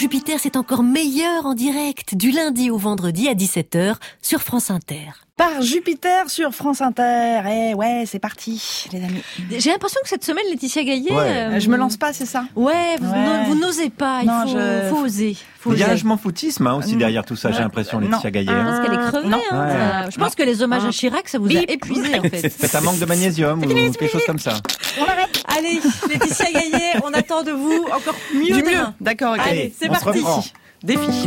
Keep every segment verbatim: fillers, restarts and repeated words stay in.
Jupiter, c'est encore meilleur en direct, du lundi au vendredi à dix-sept heures sur France Inter. Par Jupiter sur France Inter. Eh ouais, c'est parti, les amis. J'ai l'impression que cette semaine, Laetitia Gaillet... Ouais. Euh, je me lance pas, c'est ça? Ouais, vous, ouais. vous n'osez pas, il non, faut, je... faut oser. Faut il y a oser. un je m'en foutisme hein, aussi derrière tout ça, j'ai l'impression, Laetitia Gaillet. Ah, parce qu'elle est crevée. Non. Hein, ouais. ça, je pense non. que les hommages à Chirac, ça vous a épuisé en fait. C'est un manque de magnésium ou quelque chose comme ça. On arrête. Allez, Laetitia Gaillet, on attend de vous encore mieux Du demain. mieux. D'accord, ok. Allez, c'est on se parti. reprend. Défi.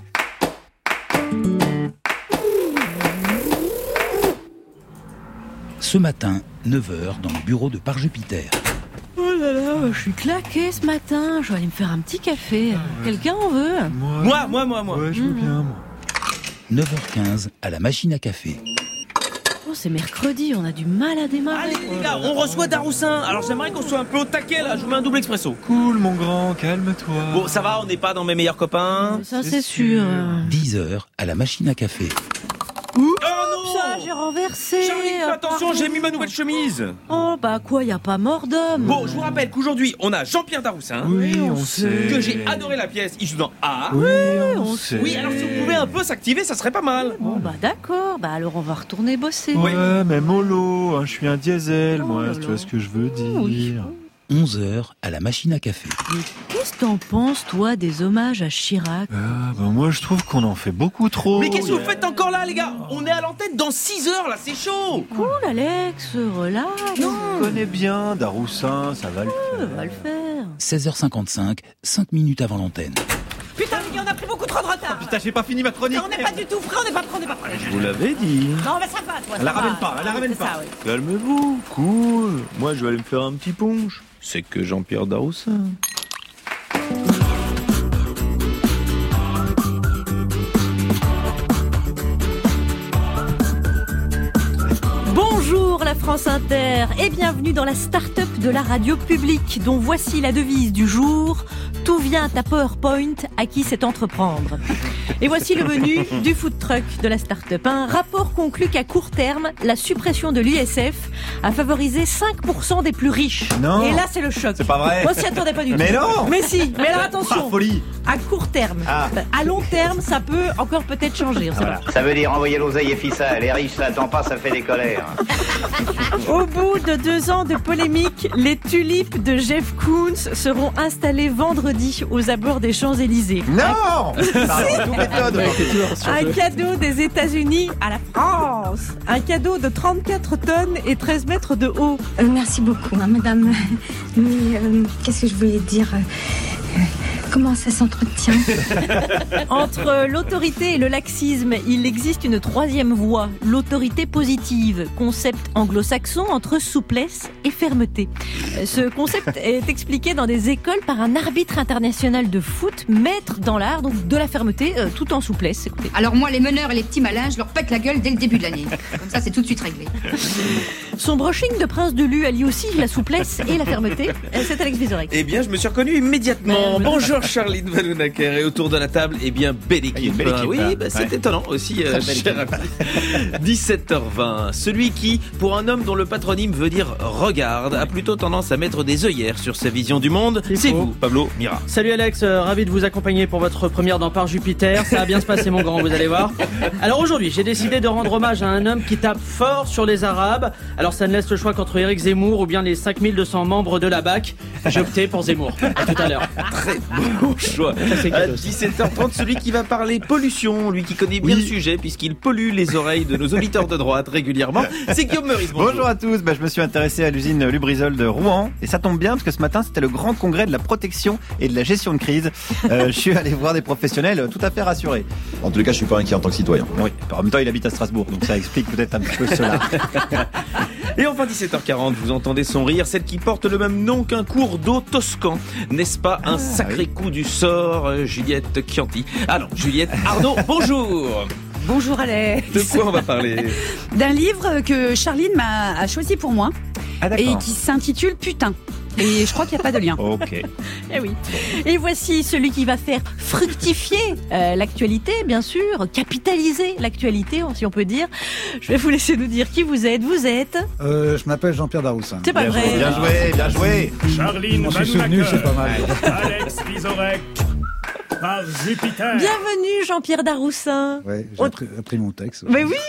Ce matin, neuf heures, dans le bureau de Par Jupiter. Oh là là, je suis claquée ce matin. Je vais aller me faire un petit café. Quelqu'un en veut? Moi, moi, moi, moi. Ouais, je veux bien, moi. neuf heures quinze, à la machine à café. Oh, c'est mercredi, on a du mal à démarrer. Allez les gars, on reçoit Daroussin. Alors j'aimerais qu'on soit un peu au taquet là, je vous mets un double expresso. Cool, mon grand, calme-toi. Bon, ça va, on n'est pas dans mes meilleurs copains. Ça, c'est sûr. dix heures, à la machine à café. Oh Ça, j'ai renversé. Charlie, fais attention, j'ai mis ma nouvelle chemise. Oh, bah quoi, y a pas mort d'homme. Bon, je vous rappelle qu'aujourd'hui, on a Jean-Pierre Daroussin. Oui, on sait. Que j'ai adoré la pièce, il joue dans A. Oui, on on sait. Oui, alors si vous pouvez un peu s'activer, ça serait pas mal. Bon, bah d'accord. Bah alors, on va retourner bosser. Ouais, mais mollo, hein, je suis un diesel, Oh moi, là si tu là. vois ce que je veux dire. Oui. onze heures, à la machine à café. Qu'est-ce que t'en penses, toi, des hommages à Chirac? Ah, bah moi, je trouve qu'on en fait beaucoup trop. Mais qu'est-ce que vous faites encore là, les gars? On est à l'antenne dans six heures, là, c'est chaud. Cool, Alex, relax. On connaît bien Daroussin, ça va le On faire. va le faire. seize heures cinquante-cinq, cinq minutes avant l'antenne. Putain, les gars, on a pris beaucoup trop de retard. Putain, j'ai pas fini ma chronique. On n'est pas du tout frais, on n'est pas prêts, on n'est pas prêts. Je vous l'avais dit. Non, mais ça va, toi. Elle la ça ramène va. pas, elle la ramène C'est pas. ça, oui. Calmez-vous, cool. Moi, je vais aller me faire un petit punch. C'est que Jean-Pierre Daroussin. Bonjour la France Inter et bienvenue dans la start-up de la radio publique dont voici la devise du jour. Tout vient à PowerPoint, à qui c'est entreprendre. Et voici le menu du food truck de la start-up. Un rapport conclut qu'à court terme, la suppression de l'I S F a favorisé cinq pour cent des plus riches. Non. Et là, c'est le choc. C'est pas vrai. On s'y attendait pas du Mais tout. non. Mais si, mais alors Ah, attention. folie. À court terme. Ah. À long terme, ça peut encore peut-être changer. On sait pas. Ça veut dire envoyer l'oseille et ficelle. Les riches, ça attend pas, ça fait des colères. Au bout de deux ans de polémique, les tulipes de Jeff Koons seront installées vendredi aux abords des Champs-Élysées. Non. Pardon, toute méthode. Un cadeau des États-Unis à la France. Un cadeau de trente-quatre tonnes et treize mètres de haut. Euh, merci beaucoup, hein, madame. Mais euh, qu'est-ce que je voulais dire euh, euh, Comment ça s'entretient? Entre l'autorité et le laxisme, il existe une troisième voie, l'autorité positive, concept anglo-saxon entre souplesse et fermeté. Ce concept est expliqué dans des écoles par un arbitre international de foot, maître dans l'art, donc de la fermeté, euh, tout en souplesse. Écoutez. Alors moi, les meneurs et les petits malins, je leur pète la gueule dès le début de l'année. Comme ça, c'est tout de suite réglé. Son brushing de Prince de Lu allie aussi la souplesse et la fermeté. C'est Alex Vizorek. Eh bien, je me suis reconnu immédiatement. Bonjour Charline Valounaker et autour de la table, eh bien, belle équipe. Belle équipe, oui, hein. bah, c'est Ouais. étonnant aussi, euh, cher ami. dix-sept heures vingt. Celui qui, pour un homme dont le patronyme veut dire regarde, a plutôt tendance à mettre des œillères sur sa vision du monde. C'est vous, Pablo Mira. Salut Alex, euh, ravi de vous accompagner pour votre première dans Par Jupiter. Ça va bien se passer mon grand, vous allez voir. Alors aujourd'hui, j'ai décidé de rendre hommage à un homme qui tape fort sur les Arabes. Alors ça ne laisse le choix qu'entre Éric Zemmour ou bien les cinq mille deux cents membres de la B A C. J'ai opté pour Zemmour. À tout à l'heure. Très bon choix. c'est À cadeau, ça. dix-sept heures trente, celui qui va parler pollution, lui qui connaît bien Oui. le sujet puisqu'il pollue les oreilles de nos auditeurs de droite régulièrement, c'est Guillaume Meurice. Bonjour. Bonjour à tous, bah, je me suis intéressé à l'usine Lubrizol de Rouen et ça tombe bien parce que ce matin c'était le grand congrès de la protection et de la gestion de crise. Euh, je suis allé voir des professionnels tout à fait rassurés. En tous les cas, je suis pas inquiet en tant que citoyen. Oui, en même temps il habite à Strasbourg donc ça explique peut-être un petit peu cela. Et enfin dix-sept heures quarante, vous entendez son rire, celle qui porte le même nom qu'un cours d'eau toscan. N'est-ce pas un sacré coup du sort, euh, Juliette Chianti? Ah non, Juliette Arnaud, bonjour. Bonjour Alex. De quoi on va parler? D'un livre que Charline m'a a choisi pour moi Ah et d'accord. qui s'intitule Putain. Et je crois qu'il n'y a pas de lien. Ok. Eh oui. Et voici celui qui va faire fructifier euh, l'actualité, bien sûr, capitaliser l'actualité, si on peut dire. Je vais vous laisser nous dire qui vous êtes. Vous êtes Euh, je m'appelle Jean-Pierre Daroussin. C'est pas Bien vrai. joué, bien joué, bien joué. Charline Je m'en suis souvenu, c'est pas mal. Alex Vizorek. par Jupiter. Bienvenue Jean-Pierre Daroussin. Ouais, j'ai On- appris, appris mon texte. Mais oui.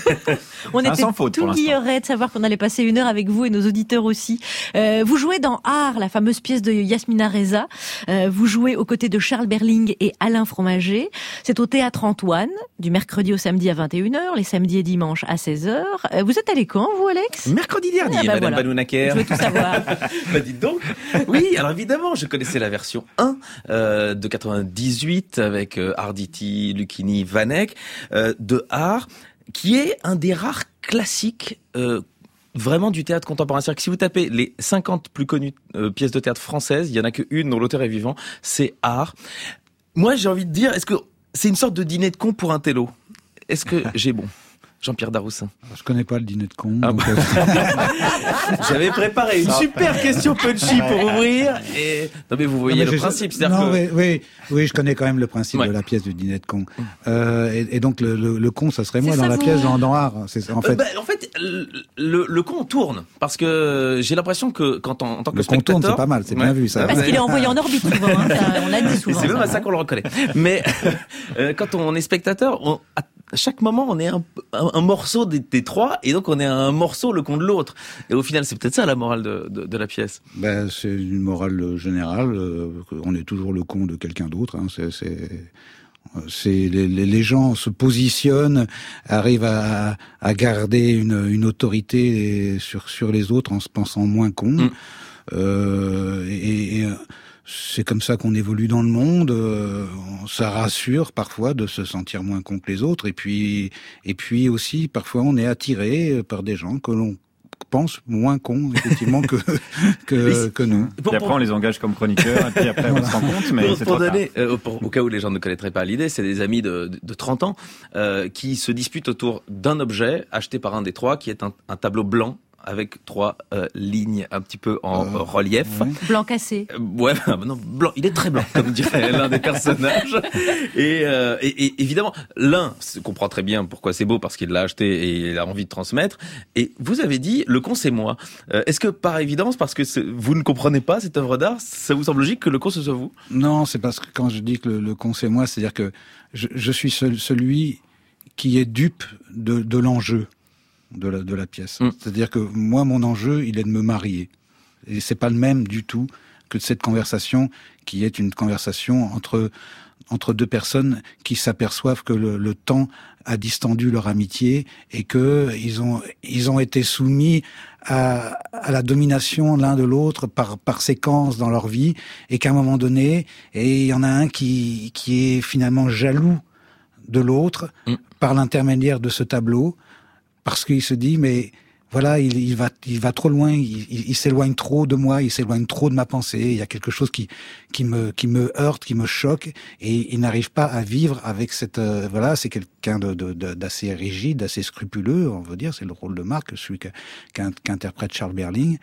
On Un était sans faute pour tout l'instant. guillerets de savoir qu'on allait passer une heure avec vous et nos auditeurs aussi. Euh, vous jouez dans Art, la fameuse pièce de Yasmina Reza. Euh, vous jouez aux côtés de Charles Berling et Alain Fromager. C'est au Théâtre Antoine, du mercredi au samedi à vingt et une heures, les samedis et dimanches à seize heures. Euh, vous êtes allé quand, vous, Alex? Mercredi dernier, Ah bah Madame voilà. Banounaker. Je veux tout savoir. Bah dites donc. Oui, alors évidemment, je connaissais la version un euh, de quatre-vingt-dix-huit avec euh, Arditi, Lucchini, Vanek euh, de Art, qui est un des rares classiques euh, vraiment du théâtre contemporain. C'est-à-dire que si vous tapez les cinquante plus connues euh, pièces de théâtre françaises, il y en a qu'une dont l'auteur est vivant, c'est Art. Moi, j'ai envie de dire, est-ce que c'est une sorte de dîner de con pour un télo? Est-ce que j'ai bon? Jean-Pierre Daroussin. Je connais pas le dîner de con. Ah donc, bon. euh, J'avais préparé une super question punchy pour ouvrir et non mais vous voyez non, mais le j'ai- principe, c'est-à-dire non, que oui, oui, oui, je connais quand même le principe Ouais. de la pièce du dîner de con. Euh, et, et donc le, le, le con, ça serait moi C'est dans la savoureux. pièce dans, dans Art. C'est en Euh, fait. bah, en fait, le, le, le con tourne parce que j'ai l'impression que quand on, en tant que Le con spectateur, tourne, c'est pas mal, c'est bien vu, ça. Parce qu'il est envoyé en orbite souvent, hein, ça, on l'a dit Et souvent. c'est même ça. à ça qu'on le reconnaît. Mais euh, quand on est spectateur, on, à chaque moment, on est un, un, un morceau des, des trois, et donc on est un morceau le con de l'autre. Et au final, c'est peut-être ça la morale de, de, de la pièce. Ben, c'est une morale générale. euh, on est toujours le con de quelqu'un d'autre. Hein, c'est, c'est, c'est les, les, les gens se positionnent, arrivent à, à garder une, une autorité sur sur les autres en se pensant moins con. Mm. Euh, et, et c'est comme ça qu'on évolue dans le monde. Euh, ça rassure parfois de se sentir moins con que les autres. Et puis, et puis aussi, parfois, on est attiré par des gens que l'on pense moins cons, effectivement, que, que, que nous. Puis après, on les engage comme chroniqueurs, et puis après, on se rend compte, mais pour, c'est pour trop tard. donner, euh, pour- au cas où les gens ne connaîtraient pas l'idée, c'est des amis de, de, de trente ans euh, qui se disputent autour d'un objet acheté par un des trois, qui est un, un tableau blanc avec trois euh, lignes un petit peu en Euh, relief. ouais. Blanc cassé. Euh, Ouais, bah, non, blanc. Il est très blanc, comme dirait l'un des personnages. Et, euh, et, et évidemment, l'un se comprend très bien pourquoi c'est beau, parce qu'il l'a acheté et il a envie de transmettre. Et vous avez dit, le con c'est moi. Euh, Est-ce que par évidence, parce que c'est- vous ne comprenez pas cette œuvre d'art, ça vous semble logique que le con ce soit vous? Non, c'est parce que quand je dis que le, le con c'est moi, c'est-à-dire que je, je suis seul- celui qui est dupe de, de l'enjeu de la, de la pièce. Mm. C'est-à-dire que moi, mon enjeu, il est de me marier. Et c'est pas le même du tout que de cette conversation qui est une conversation entre entre deux personnes qui s'aperçoivent que le, le temps a distendu leur amitié et que ils ont ils ont été soumis à, à la domination l'un de l'autre par par séquence dans leur vie et qu'à un moment donné, et il y en a un qui qui est finalement jaloux de l'autre Mm. par l'intermédiaire de ce tableau, parce qu'il se dit mais voilà, il, il va, il va trop loin, il, il, il s'éloigne trop de moi, il s'éloigne trop de ma pensée. Il y a quelque chose qui, qui me, qui me heurte, qui me choque, et il n'arrive pas à vivre avec cette, euh, voilà, c'est quelqu'un de, de, de, d'assez rigide, d'assez scrupuleux, on veut dire, c'est le rôle de Marc, celui que, qu'in- qu'interprète Charles Berling,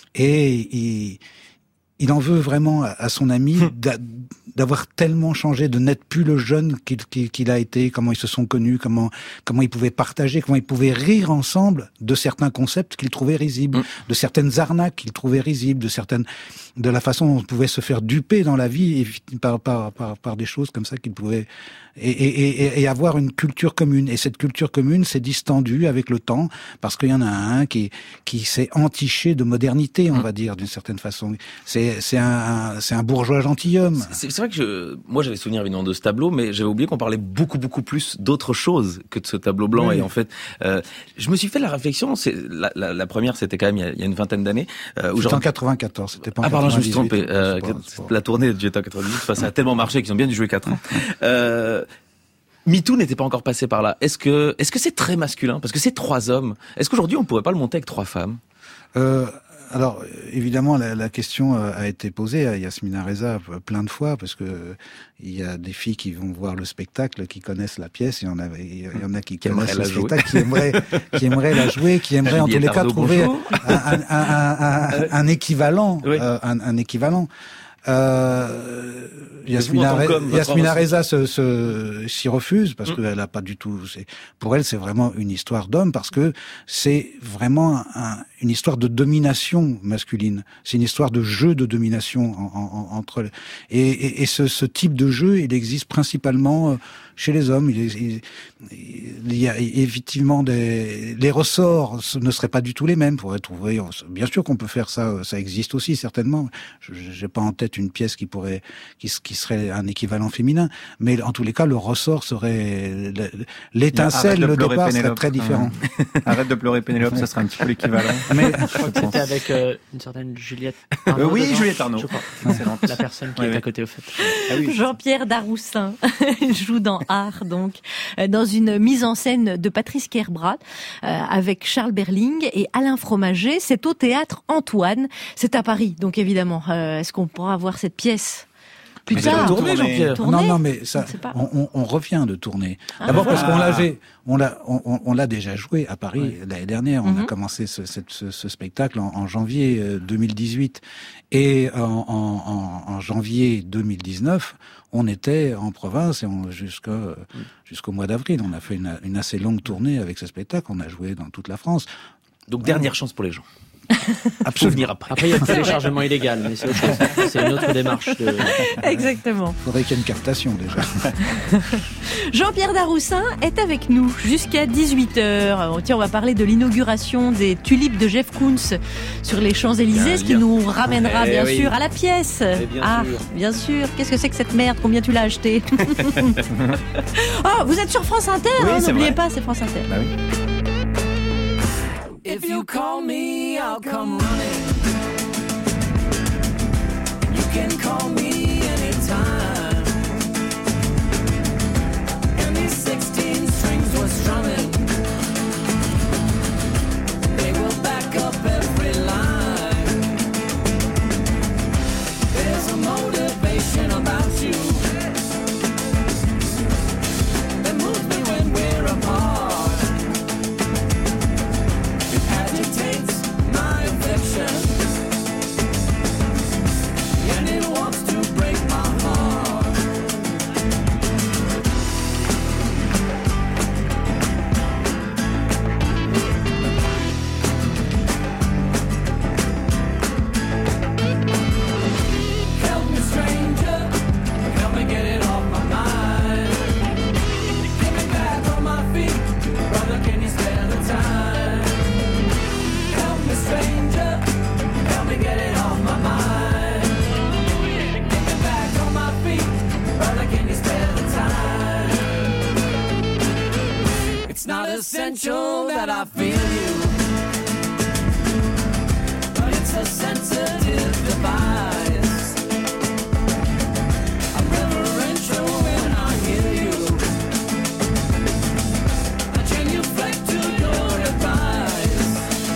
et il, il en veut vraiment à, à son ami d'a- d'avoir tellement changé, de n'être plus le jeune qu'il, qu'il, qu'il a été, comment ils se sont connus, comment, comment ils pouvaient partager, comment ils pouvaient rire ensemble de certains concepts qu'ils trouvaient risibles, Mm. de certaines arnaques qu'ils trouvaient risibles, de certaines, de la façon dont on pouvait se faire duper dans la vie et par, par, par, par des choses comme ça qu'ils pouvaient, et, et, et, et avoir une culture commune. Et cette culture commune s'est distendue avec le temps parce qu'il y en a un qui, qui s'est entiché de modernité, on Mm. va dire, d'une certaine façon. C'est, c'est un, c'est un bourgeois gentilhomme. C'est c'est vrai que je, moi j'avais souvenir évidemment de ce tableau, mais j'avais oublié qu'on parlait beaucoup beaucoup plus d'autre chose que de ce tableau blanc. Oui. Et en fait, euh, je me suis fait la réflexion. C'est la, la, la première, c'était quand même il y a, il y a une vingtaine d'années. Euh, où C'était j'en- en quatre-vingt-quatorze, c'était pas en Ah pardon, je me suis quatre-vingt-dixhuit. trompé. Euh, C'est pas- c'est pas- la tournée du Jet en quatre-vingt-dix, enfin, ça a tellement marché qu'ils ont bien dû jouer quatre ans. Euh, MeToo n'était pas encore passé par là. Est-ce que est-ce que c'est très masculin? Parce que c'est trois hommes. Est-ce qu'aujourd'hui on pourrait pas le monter avec trois femmes? Euh, alors, évidemment, la, la question euh, a été posée à Yasmina Reza plein de fois, parce que euh, il y a des filles qui vont voir le spectacle, qui connaissent la pièce, il y en a, il y en a qui, Qui connaissent aimeraient le la jouer. spectacle, qui aimeraient, qui aimeraient la jouer, qui aimeraient en tous Juliette les cas Arnaud, trouver bonjour. un, un, un, un, un, un équivalent, Oui. euh, un, un équivalent. Euh, Yasmina, Vous, en tant qu'homme, votre Yasmina ressenti. Reza se, se, s'y refuse parce mmh. qu'elle a pas du tout. C'est, pour elle, c'est vraiment une histoire d'homme parce que c'est vraiment un, une histoire de domination masculine. C'est une histoire de jeu de domination en, en, entre. Et, et, et ce, ce type de jeu, il existe principalement chez les hommes. Il, il, il y a effectivement des les ressorts ne seraient pas du tout les mêmes. Pour trouver, bien sûr qu'on peut faire ça, ça existe aussi certainement. Je, j'ai pas en tête une pièce qui pourrait, qui, qui serait un équivalent féminin, mais en tous les cas, le ressort serait l'étincelle, de le départ Pénélope. serait très différent. Arrête de pleurer Pénélope, ça serait un petit peu l'équivalent. Mais je crois que c'était avec euh, une certaine Juliette Arnaud. Euh, oui, dedans. Juliette Arnaud. Je crois. Excellente. La personne qui Oui, est oui. à côté au fait. Ah oui. Jean-Pierre Daroussin joue dans Art, donc, euh, dans une mise en scène de Patrice Kerbrat, euh, avec Charles Berling et Alain Fromager. C'est au théâtre Antoine. C'est à Paris, donc évidemment. Euh, est-ce qu'on pourra voir cette pièce plus Mais tard? tourner, Jean-Pierre. Non, non, mais ça, Je sais pas. on, on, on revient de tourner. Ah. D'abord parce qu'on Ah. l'avait, on l'a, on, on l'a déjà joué à Paris Oui. l'année dernière. On Mhm. a commencé ce, cette- ce, ce spectacle en, en janvier euh, deux mille dix-huit et en, en, en, en janvier deux mille dix-neuf, on était en province et on, jusqu'à, euh, jusqu'au mois d'avril, on a fait une, une assez longue tournée avec ce spectacle. On a joué dans toute la France. Donc, dernière chance pour les gens. Absolument. Venir après. Après, il y a le téléchargement illégal, mais c'est autre chose. C'est une autre démarche. De... Exactement. Il faudrait qu'il y ait une captation déjà. Jean-Pierre Daroussin est avec nous jusqu'à dix-huit heures. Tiens, on va parler de l'inauguration des tulipes de Jeff Koons sur les Champs-Élysées, Bien, ce qui bien. nous ramènera Eh bien oui. sûr à la pièce. Eh bien ah, sûr. bien sûr. Qu'est-ce que c'est que cette merde? Combien tu l'as acheté? Oh, vous êtes sur France Inter, Oui, hein, c'est n'oubliez vrai. pas, c'est France Inter. Bah oui. If you call me, I'll come running. You can call me anytime. And these sixteen strings were strumming. They will back up every line. There's a motivation about you that moves me when we're apart. Agitates my affection, and it wants to break my heart. Help me, stranger, help me get it off my mind. Get me back on my feet, brother, can you spare the time? Help me, stranger, help me get it off my mind. Get me back on my feet, brother, can you spare the time? It's not essential that I feel you, but it's a sensitive device. I'm reverential when I hear you. I genuflect to your advice.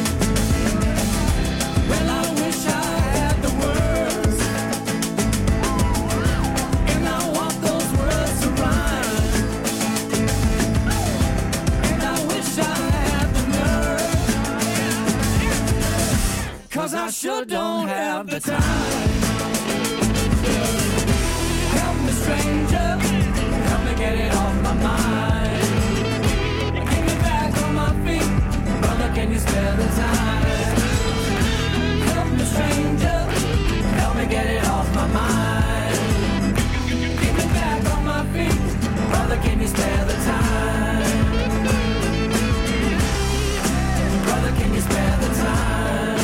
Well, I wish I had the words, and I want those words to rhyme. And I wish I had the nerve, 'cause I sure don't have the time. Help me, stranger, help me get it off my mind. Get me back on my feet, brother, can you spare the time? Help me, stranger, help me get it off my mind. Get me back on my feet, brother, can you spare the time? Brother, can you spare the time?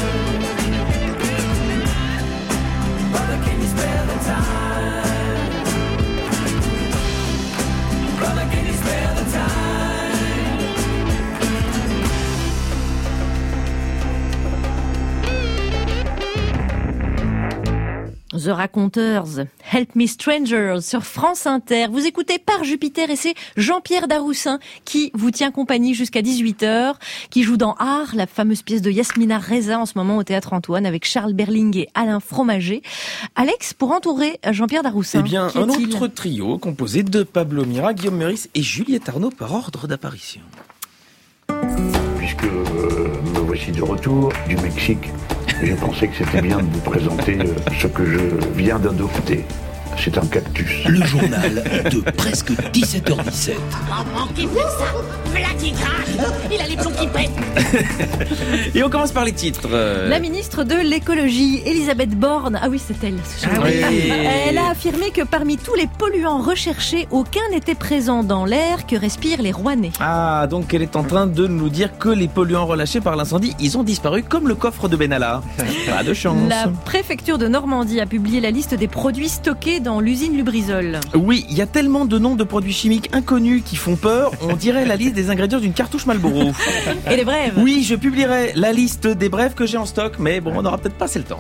Brother, can you spare the time? Brother, can you spare the time? The Raconteurs, Help Me Strangers sur France Inter. Vous écoutez Par Jupiter et c'est Jean-Pierre Daroussin qui vous tient compagnie jusqu'à dix-huit heures, qui joue dans Art, la fameuse pièce de Yasmina Reza en ce moment au Théâtre Antoine avec Charles Berling et Alain Fromager. Alex, pour entourer Jean-Pierre Daroussin, Eh bien, qu'y un a-t-il? autre trio composé de Pablo Mira, Guillaume Meurice et Juliette Arnaud par ordre d'apparition. Puisque euh, me voici de retour du Mexique, j'ai pensé que c'était bien de vous présenter euh, ce que je viens d'adopter. C'est un cactus. Le journal de presque dix-sept heures dix-sept. Maman qui fait ça, voilà qui crache, il a les plombs qui pètent. Et on commence par les titres. La ministre de l'écologie, Elisabeth Borne, ah oui c'est elle, Ah oui. elle a affirmé que parmi tous les polluants recherchés, aucun n'était présent dans l'air que respirent les Rouennais. Ah, donc elle est en train de nous dire que les polluants relâchés par l'incendie, ils ont disparu comme le coffre de Benalla. Pas de chance. La préfecture de Normandie a publié la liste des produits stockés dans l'usine Lubrizol. Oui, il y a tellement de noms de produits chimiques inconnus qui font peur, on dirait la liste des ingrédients d'une cartouche Marlboro. Et les brèves. Oui, je publierai la liste des brèves que j'ai en stock, mais bon, on n'aura peut-être pas assez le temps.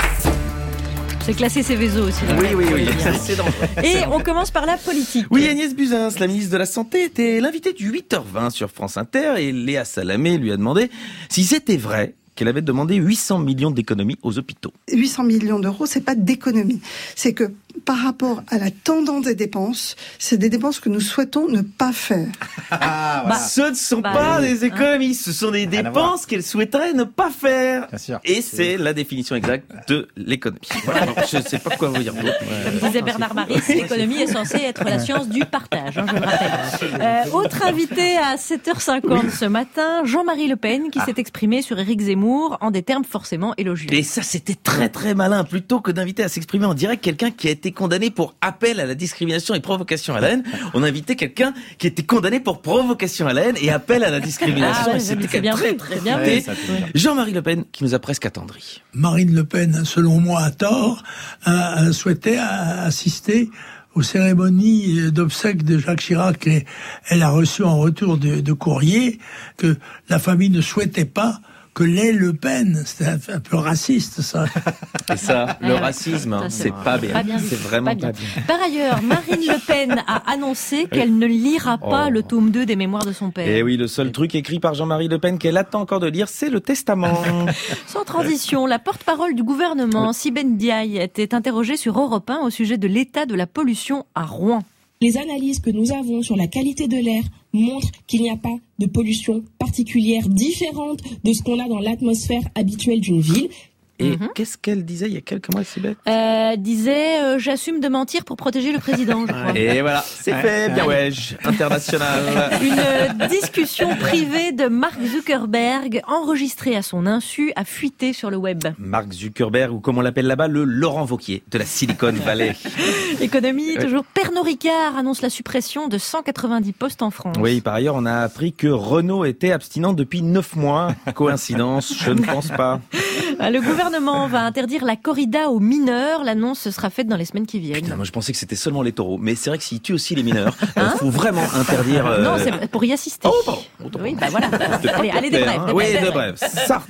C'est classé Céveso aussi. Oui, oui, oui, c'est dangereux. Et on commence par la politique. Oui, Agnès Buzyn, la ministre de la Santé, était l'invitée du huit heures vingt sur France Inter et Léa Salamé lui a demandé si c'était vrai qu'elle avait demandé huit cents millions d'économies aux hôpitaux. huit cents millions d'euros, c'est pas d'économie. C'est que par rapport à la tendance des dépenses, c'est des dépenses que nous souhaitons ne pas faire. Ah, voilà. Ce ne sont bah, pas oui. des économies, ce sont des dépenses qu'elle souhaiterait ne pas faire. Bien sûr. Et c'est la définition exacte de l'économie. Voilà, je ne sais pas quoi vous dire d'autre. Comme disait Bernard Maris, l'économie est censée être la science du partage, hein, je le rappelle. Euh, autre invité à sept heures cinquante ce matin, Jean-Marie Le Pen, qui ah. s'est exprimé sur Éric Zemmour en des termes forcément élogieux. Et ça, c'était très très malin. Plutôt que d'inviter à s'exprimer en direct quelqu'un qui a été condamné pour appel à la discrimination et provocation à la haine, on a invité quelqu'un qui était condamné pour provocation à la haine et appel à la discrimination. Ah ouais, et c'était c'est bien très vu, très bien bien. vu. Jean-Marie Le Pen qui nous a presque attendris. Marine Le Pen, selon moi à tort, a, a souhaité assister aux cérémonies d'obsèques de Jacques Chirac et elle a reçu en retour de, de courrier que la famille ne souhaitait pas que les Le Pen, c'est un, un peu raciste, ça. Et ça, le ouais, racisme, hein, c'est c'est pas bien. Pas bien c'est vraiment pas bien. pas bien. Par ailleurs, Marine Le Pen a annoncé qu'elle ne lira pas oh. le tome deux des mémoires de son père. Et oui, le seul truc écrit par Jean-Marie Le Pen qu'elle attend encore de lire, c'est le testament. Sans transition, la porte-parole du gouvernement, Sibeth Ndiaye, était interrogée sur Europe un au sujet de l'état de la pollution à Rouen. Les analyses que nous avons sur la qualité de l'air montrent qu'il n'y a pas de pollution particulière différente de ce qu'on a dans l'atmosphère habituelle d'une ville. Et mmh. qu'est-ce qu'elle disait il y a quelques mois, Sibeth euh, disait euh, j'assume de mentir pour protéger le président, je crois. Et voilà, c'est ouais. fait, bien ouais, international. Une discussion privée de Mark Zuckerberg, enregistrée à son insu, a fuité sur le web. Mark Zuckerberg, ou comme on l'appelle là-bas, le Laurent Wauquiez de la Silicon Valley. Économie, toujours. Pernod Ricard annonce la suppression de cent quatre-vingt-dix postes en France. Oui, par ailleurs, on a appris que Renault était abstinent depuis neuf mois. Coïncidence, je ne pense pas. Le gouvernement va interdire la corrida aux mineurs. L'annonce sera faite dans les semaines qui viennent. Putain, moi je pensais que c'était seulement les taureaux. Mais c'est vrai que s'ils tuent aussi les mineurs, il hein faut vraiment interdire... Euh... Non, c'est pour y assister. Oh, pardon. Oui, bah voilà. Allez, allez, des brèves. Oui, des brèves. Sarthe.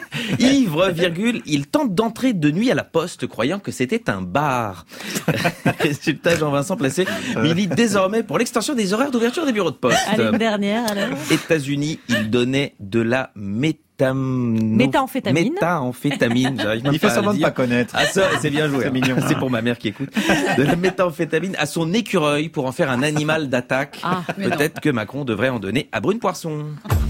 Ivre, virgule, il tente d'entrer de nuit à la poste, croyant que c'était un bar. Résultat, Jean-Vincent Placé milite désormais pour l'extension des horaires d'ouverture des bureaux de poste. Allez, une dernière, alors. États-Unis, il donnait de la méthode. Méthamphétamine. Méthamphétamine, j'arrive même Il pas fait semblant de pas connaître. Ah ça, c'est bien joué. C'est mignon. C'est pour ma mère qui écoute. De la méthamphétamine à son écureuil pour en faire un animal d'attaque. Ah, peut-être que Macron devrait en donner à Brune Poisson.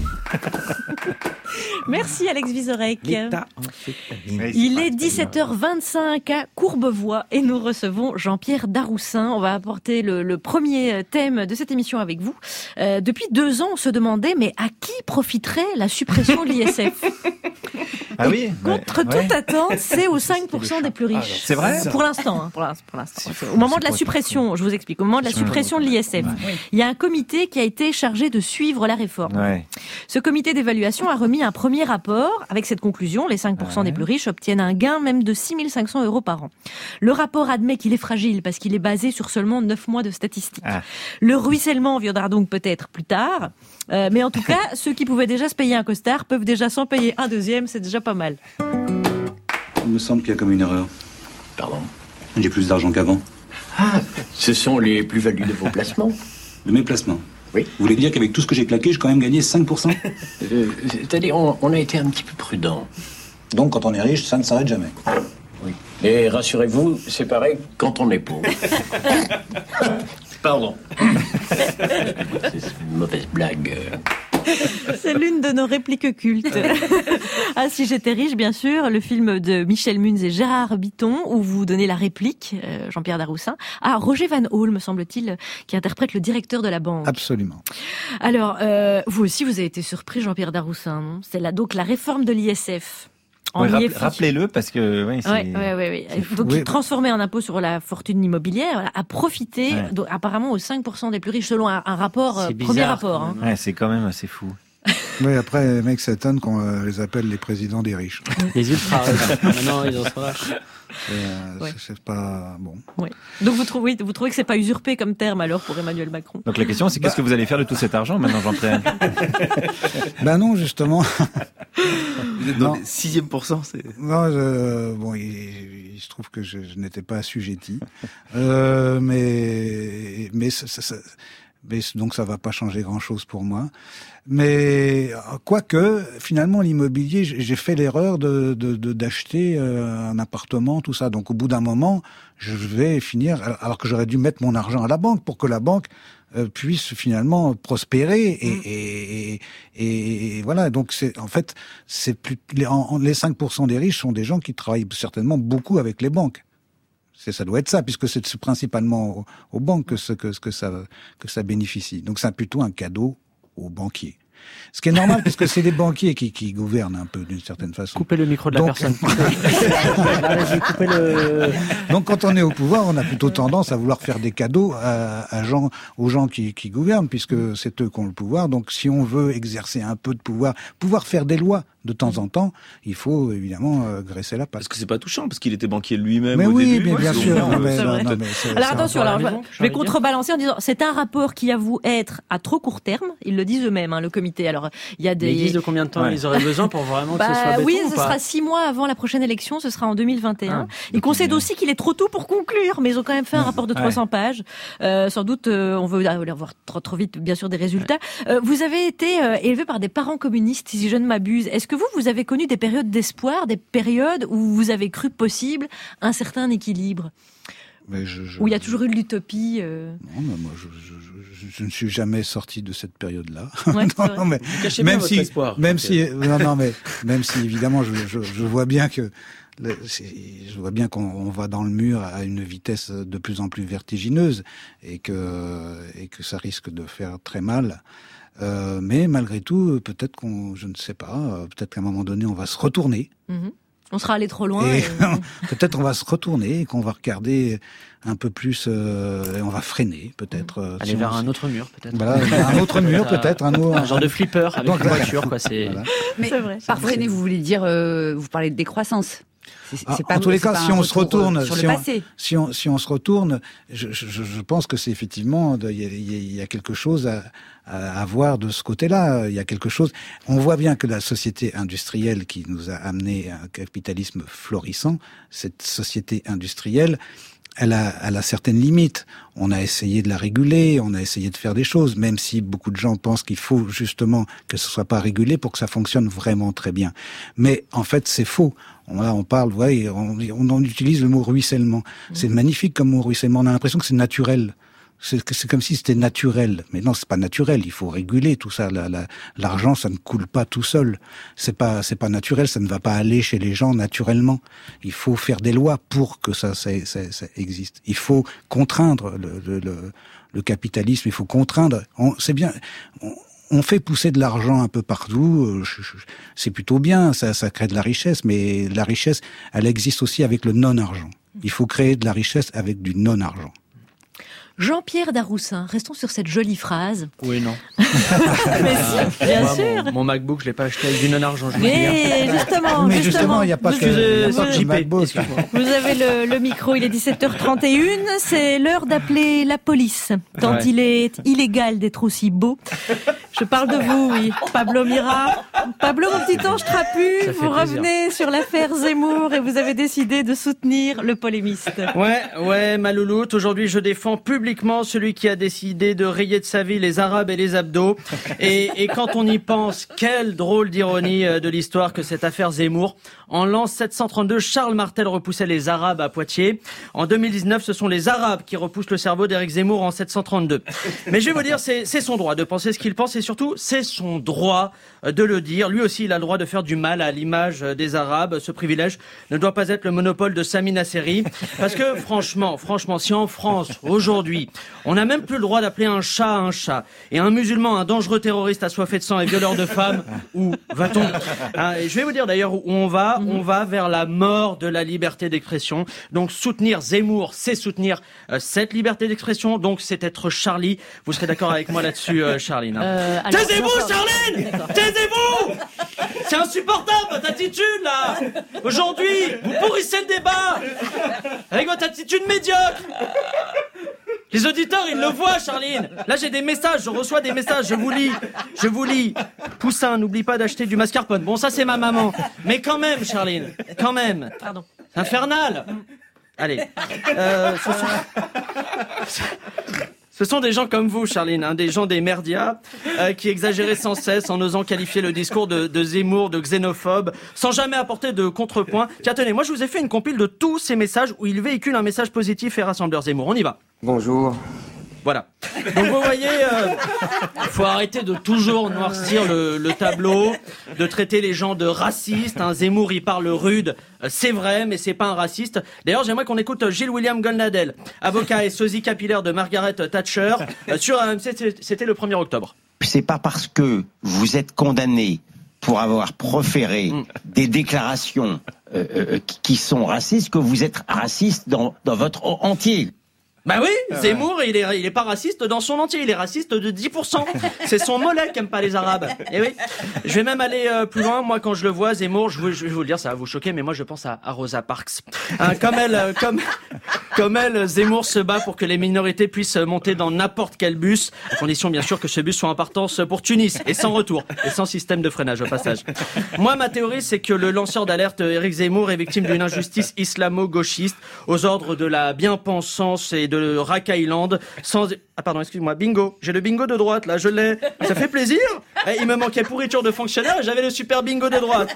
Merci Alex Vizorek. Il est dix-sept heures vingt-cinq à Courbevoie et nous recevons Jean-Pierre Daroussin. On va apporter le, le premier thème de cette émission avec vous. Euh, depuis deux ans, on se demandait mais à qui profiterait la suppression de l'I S F ? Ah oui. Contre ouais, toute ouais. attente, c'est aux cinq pour cent des plus riches. C'est vrai ? Pour l'instant, hein, pour l'instant. Pour l'instant. Au moment de la suppression, je vous explique, au moment de la suppression de l'I S F, il y a un comité qui a été chargé de suivre la réforme. Ouais. Ce comité d'évaluation a remis un premier rapport avec cette conclusion, les cinq pour cent ouais. des plus riches obtiennent un gain même de six mille cinq cents euros par an. Le rapport admet qu'il est fragile parce qu'il est basé sur seulement neuf mois de statistiques. Ah. Le ruissellement viendra donc peut-être plus tard, euh, mais en tout cas, ceux qui pouvaient déjà se payer un costard peuvent déjà s'en payer un deuxième, c'est déjà pas mal. Il me semble qu'il y a comme une erreur. Pardon ? J'ai plus d'argent qu'avant. Ah, ce sont les plus-values de vos placements ? De mes placements ? Oui. Vous voulez dire qu'avec tout ce que j'ai claqué, j'ai quand même gagné cinq pour cent ? euh, C'est-à-dire, on, on a été un petit peu prudent. Donc, quand on est riche, ça ne s'arrête jamais. Oui. Et rassurez-vous, c'est pareil quand on est pauvre. Pardon. C'est une mauvaise blague. C'est l'une de nos répliques cultes. Ah, si j'étais riche, bien sûr, le film de Michel Munz et Gérard Bitton, où vous donnez la réplique, euh, Jean-Pierre Daroussin, à Roger Van Hall, me semble-t-il, qui interprète le directeur de la banque. Absolument. Alors, euh, vous aussi, vous avez été surpris, Jean-Pierre Daroussin, non? C'est là, donc, la réforme de l'I S F. Oui, rappel, rappelez-le parce que oui, c'est... Ouais, ouais, ouais, ouais. Donc, oui. Transformer un impôt sur la fortune immobilière voilà, a profité ouais. donc, apparemment aux cinq pour cent des plus riches selon un, un rapport, euh, premier rapport. Hein. Ouais, c'est quand même assez fou. Oui, après, les mecs s'étonnent qu'on euh, les appelle les présidents des riches. Les ultra riches. Maintenant, ils en sont riches. Euh, ouais. C'est pas bon. Ouais. Donc vous trouvez, vous trouvez que c'est pas usurpé comme terme alors pour Emmanuel Macron? Donc la question c'est qu'est-ce bah... que vous allez faire de tout cet argent maintenant, Jean-Pierre? Ben non, justement. Vous êtes dans les sixième pourcent, c'est. Non, je, bon, il, il se trouve que je, je n'étais pas assujetti, euh, mais mais ça, ça, ça, mais donc ça va pas changer grand-chose pour moi. Mais quoique, finalement, l'immobilier, j'ai fait l'erreur de, de, de d'acheter un appartement, tout ça. Donc, au bout d'un moment, je vais finir, alors que j'aurais dû mettre mon argent à la banque pour que la banque euh, puisse finalement prospérer. Et, mmh. et, et, et voilà. Donc, c'est en fait, c'est plus les, en, les cinq pour cent des riches sont des gens qui travaillent certainement beaucoup avec les banques. C'est, ça doit être ça, puisque c'est principalement aux, aux banques que, ce, que, que, ça, que ça bénéficie. Donc, c'est plutôt un cadeau aux banquiers. Ce qui est normal, puisque c'est les banquiers qui, qui gouvernent un peu d'une certaine façon. Coupez le micro de la Donc... personne. Allez-y, coupez le... Donc quand on est au pouvoir, on a plutôt tendance à vouloir faire des cadeaux à, à gens, aux gens qui, qui gouvernent, puisque c'est eux qui ont le pouvoir. Donc si on veut exercer un peu de pouvoir, pouvoir faire des lois de temps en temps, il faut évidemment euh, graisser la patte. Parce que c'est pas touchant, parce qu'il était banquier lui-même mais au oui, début. Mais bien sûr. Non, mais, c'est non, vrai. non, mais c'est, alors c'est attention, alors, maison, je vais contrebalancer en disant c'est un rapport qui avoue être à trop court terme. Ils le disent eux-mêmes, hein, le comité. Alors il y a des. Mais ils disent de combien de temps ouais. ils auraient besoin pour vraiment bah, que ce soit béton oui, ou ce pas sera six mois avant la prochaine élection. Ce sera en deux mille vingt et un. Ah, ils concèdent aussi qu'il est trop tôt pour conclure, mais ils ont quand même fait un rapport de trois cents ouais. pages. Euh, sans doute, euh, on veut avoir trop, trop vite, bien sûr, des résultats. Ouais. Euh, vous avez été euh, élevé par des parents communistes, si je ne m'abuse. Est-ce que vous, vous avez connu des périodes d'espoir, des périodes où vous avez cru possible un certain équilibre? Mais je, je, où il y a toujours eu de l'utopie euh... Non, mais moi, je, je, je, je ne suis jamais sorti de cette période-là. Ouais, non, non, mais cachez même bien si, votre espoir. Même si, non, non, mais même si évidemment, je, je, je vois bien que, le, je vois bien qu'on on va dans le mur à une vitesse de plus en plus vertigineuse et que et que ça risque de faire très mal. Euh, mais malgré tout, peut-être qu'on, je ne sais pas, peut-être qu'à un moment donné, on va se retourner. Mm-hmm. On sera allé trop loin. Et et... peut-être on va se retourner et qu'on va regarder un peu plus, euh, et on va freiner peut-être. Mmh. Aller si vers on... un autre mur peut-être. Voilà, un autre mur peut-être, un, autre... un genre de flipper avec Donc, une voiture quoi. C'est. Voilà. Mais c'est vrai. Par freiner, vous voulez dire, euh, vous parlez de décroissance. C'est, ah, c'est pas, en tous les cas, si on se retourne, sur si, le on, passé. si on si on se retourne, je, je, je pense que c'est effectivement il y a, il y a quelque chose à, à voir de ce côté-là. Il y a quelque chose. On voit bien que la société industrielle qui nous a amené à un capitalisme florissant, cette société industrielle, elle a, elle a certaines limites. On a essayé de la réguler, on a essayé de faire des choses, même si beaucoup de gens pensent qu'il faut justement que ce soit pas régulé pour que ça fonctionne vraiment très bien. Mais en fait, c'est faux. On, là, on parle, ouais, on, on, on utilise le mot ruissellement. Mmh. C'est magnifique comme mot ruissellement. On a l'impression que c'est naturel. C'est, c'est comme si c'était naturel. Mais non, c'est pas naturel. Il faut réguler tout ça. La, la, l'argent, ça ne coule pas tout seul. C'est pas, c'est pas naturel. Ça ne va pas aller chez les gens naturellement. Il faut faire des lois pour que ça, ça, ça, ça existe. Il faut contraindre le, le, le, le capitalisme. Il faut contraindre. On, c'est bien. On, on fait pousser de l'argent un peu partout. C'est plutôt bien. Ça, ça crée de la richesse. Mais la richesse, elle existe aussi avec le non-argent. Il faut créer de la richesse avec du non-argent. Jean-Pierre Daroussin, restons sur cette jolie phrase. Oui, non. Mais si, bien Moi, sûr. Mon, mon MacBook, je l'ai pas acheté avec du non-argent. Mais justement, Mais justement, il n'y a pas vous, que, y a pas que J P, MacBook. Vous avez le, le micro, il est dix-sept heures trente et un, c'est l'heure d'appeler la police. Tant Ouais. il est illégal d'être aussi beau. Je parle de vous, oui. Pablo Mira. Pablo, mon petit ange trapu, Ça fait vous plaisir. revenez sur l'affaire Zemmour et vous avez décidé de soutenir le polémiste. Ouais, ouais, ma louloute. Aujourd'hui, je défends publiquement celui qui a décidé de rayer de sa vie les Arabes et les abdos. Et, et quand on y pense, quelle drôle d'ironie de l'histoire que cette affaire Zemmour. En l'an sept cent trente-deux, Charles Martel repoussait les Arabes à Poitiers. En deux mille dix-neuf, ce sont les Arabes qui repoussent le cerveau d'Éric Zemmour en sept cent trente-deux. Mais je vais vous dire, c'est, c'est son droit de penser ce qu'il pense et c'est surtout, c'est son droit de le dire. Lui aussi, il a le droit de faire du mal à l'image des Arabes. Ce privilège ne doit pas être le monopole de Sami Nasseri. Parce que franchement, franchement, si en France, aujourd'hui, on n'a même plus le droit d'appeler un chat un chat, et un musulman un dangereux terroriste assoiffé de sang et violeur de femmes, où va-t-on? Hein, et je vais vous dire d'ailleurs où on va. On va vers la mort de la liberté d'expression. Donc soutenir Zemmour, c'est soutenir euh, cette liberté d'expression. Donc c'est être Charlie. Vous serez d'accord avec moi là-dessus, euh, Charline, hein. Euh, alors, Taisez-vous, d'accord. Charline! D'accord. Taisez-vous! C'est insupportable, votre attitude, là! Aujourd'hui, vous pourrissez le débat! Avec votre attitude médiocre! Les auditeurs, ils le voient, Charline! Là, j'ai des messages, je reçois des messages, je vous lis. Je vous lis. Poussin, n'oublie pas d'acheter du mascarpone. Bon, ça, c'est ma maman. Mais quand même, Charline, quand même. Pardon. C'est infernal! Allez. Euh, ce sont... Ce sont des gens comme vous, Charline, hein, des gens des merdias, euh, qui exagéraient sans cesse en osant qualifier le discours de, de Zemmour de xénophobe, sans jamais apporter de contrepoint. Tiens, tenez, moi je vous ai fait une compile de tous ces messages où il véhicule un message positif et rassembleur Zemmour. On y va. Bonjour. Voilà. Donc vous voyez, euh, faut arrêter de toujours noircir le, le tableau, de traiter les gens de racistes. Hein. Zemmour, il parle rude, euh, c'est vrai, mais c'est pas un raciste. D'ailleurs, j'aimerais qu'on écoute Gilles William Goldnadel, avocat et sosie capillaire de Margaret Thatcher, euh, sur A M C, c'était le premier octobre. C'est pas parce que vous êtes condamné pour avoir proféré mm. des déclarations euh, euh, qui sont racistes que vous êtes raciste dans, dans votre entier. Bah oui, Zemmour, il est, il est pas raciste dans son entier, il est raciste de dix pour cent. C'est son mollet qui aime pas les Arabes. Et oui. Je vais même aller euh, plus loin. Moi, quand je le vois, Zemmour, je, vous, je vais vous le dire, ça va vous choquer, mais moi, je pense à, à Rosa Parks. Hein, comme elle, euh, comme, comme elle, Zemmour se bat pour que les minorités puissent monter dans n'importe quel bus, à condition, bien sûr, que ce bus soit en partance pour Tunis, et sans retour, et sans système de freinage au passage. Moi, ma théorie, c'est que le lanceur d'alerte, Éric Zemmour, est victime d'une injustice islamo-gauchiste, aux ordres de la bien-pensance et de Racailland, sans... Ah pardon, excuse-moi, bingo. J'ai le bingo de droite, là, je l'ai. Ça fait plaisir. Et il me manquait pourriture de fonctionnaire et j'avais le super bingo de droite.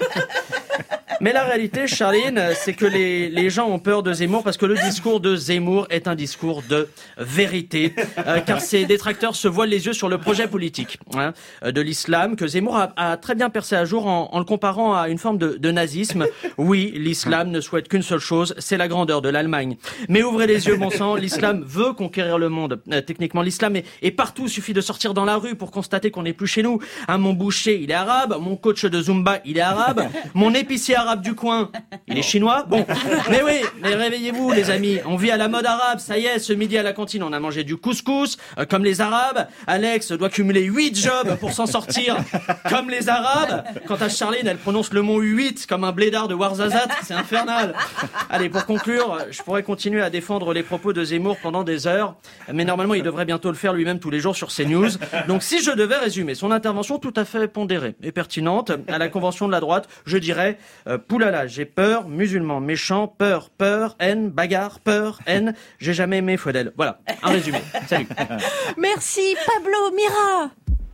Mais la réalité, Charline, c'est que les, les gens ont peur de Zemmour parce que le discours de Zemmour est un discours de vérité, euh, car ses détracteurs se voilent les yeux sur le projet politique hein, de l'islam, que Zemmour a, a très bien percé à jour en, en le comparant à une forme de, de nazisme. Oui, l'islam ne souhaite qu'une seule chose, c'est la grandeur de l'Allemagne. Mais ouvrez les yeux, bon sang, l'islam veut conquérir le monde. Euh, techniquement, l'islam est, est partout, suffit de sortir dans la rue pour constater qu'on n'est plus chez nous. Hein, mon boucher, il est arabe, mon coach de Zumba, il est arabe, mon épicier arabe du coin, il est chinois. Bon, mais oui, mais réveillez-vous les amis, on vit à la mode arabe, ça y est, ce midi à la cantine, on a mangé du couscous, euh, comme les Arabes. Alex doit cumuler huit jobs pour s'en sortir, comme les Arabes. Quant à Charline, elle prononce le mot huit comme un blédard de Ouarzazate, c'est infernal. Allez, pour conclure, je pourrais continuer à défendre les propos de Zemmour pendant des heures, mais normalement il devrait bientôt le faire lui-même tous les jours sur CNews. Donc si je devais résumer son intervention tout à fait pondérée et pertinente à la convention de la droite, je dirais euh, poulala, j'ai peur, musulman méchant, peur, peur, haine, bagarre, peur, haine, j'ai jamais aimé Faudel. Voilà, un résumé. Salut. Merci Pablo Mira.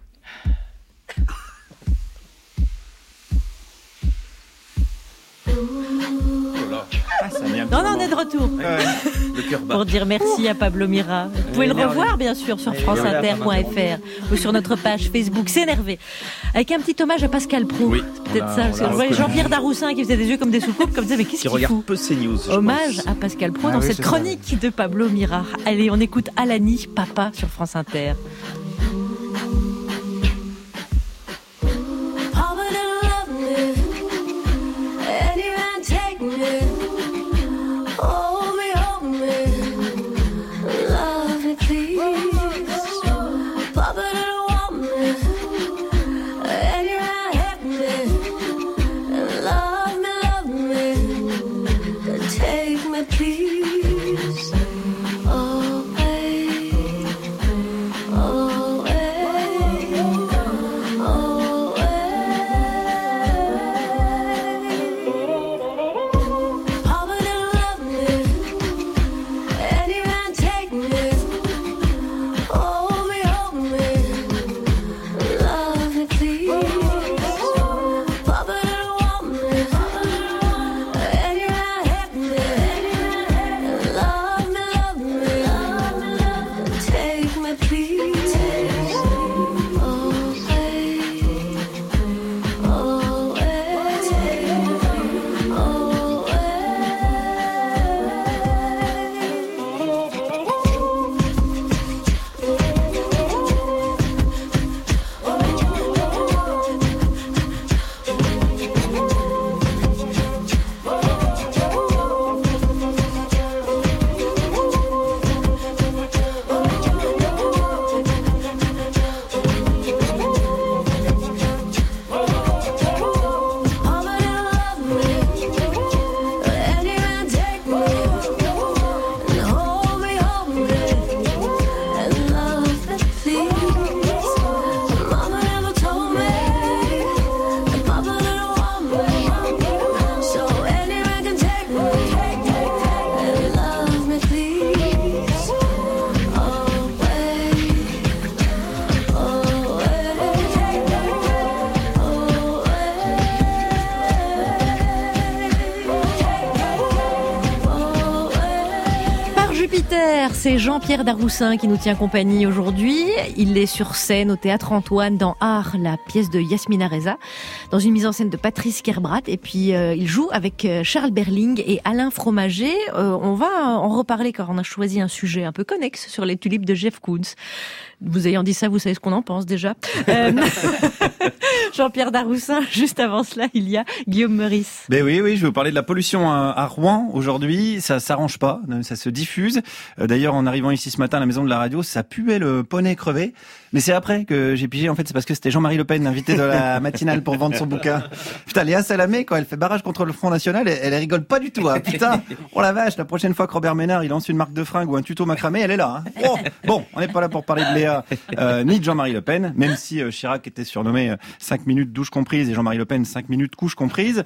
Non, non, on est de retour. Euh, le cœur bat. Pour dire merci à Pablo Mira. Vous pouvez le revoir, bien sûr, sur france inter point f r ou sur notre page Facebook. C'est énervé. Avec un petit hommage à Pascal Praud. Oui, c'est peut-être on a- ça. on Parce que l'a je voyais reconnu. Jean-Pierre Daroussin qui faisait des yeux comme des soucoupes, comme ça. Mais qu'est-ce Qui qu'il regarde fout peu CNews. je Hommage pense. à Pascal Praud Ah dans oui, cette c'est ça. chronique de Pablo Mira. Allez, on écoute Alani, Papa, sur France Inter. Papa didn't love me, and he ran take me. Hold me, hold me, love me please. Papa didn't want me, and he ran hate me. And love me, love me, take me please. Oh babe, oh c'est Jean-Pierre Daroussin qui nous tient compagnie aujourd'hui. Il est sur scène au Théâtre Antoine dans Art, la pièce de Yasmina Reza, dans une mise en scène de Patrice Kerbrat. Et puis euh, il joue avec euh, Charles Berling et Alain Fromager. Euh, on va en reparler car on a choisi un sujet un peu connexe sur les tulipes de Jeff Koons. Vous ayant dit ça, vous savez ce qu'on en pense déjà. Euh, Jean-Pierre Daroussin, juste avant cela, il y a Guillaume Meurice. Ben oui, oui, je vais vous parler de la pollution à, à Rouen aujourd'hui. Ça s'arrange pas, ça se diffuse. Euh, D'ailleurs, en arrivant ici ce matin à la maison de la radio, ça puait le poney crevé. Mais c'est après que j'ai pigé, en fait, c'est parce que c'était Jean-Marie Le Pen, invité de la matinale pour vendre son bouquin. Putain, Léa Salamé, quand elle fait barrage contre le Front National, elle, elle rigole pas du tout. Hein. Putain, oh la vache, la prochaine fois que Robert Ménard il lance une marque de fringues ou un tuto macramé, elle est là. Hein. Oh, bon, on n'est pas là pour parler de Léa euh, ni de Jean-Marie Le Pen, même si euh, Chirac était surnommé euh, cinq minutes douche comprise et Jean-Marie Le Pen cinq minutes couche comprise.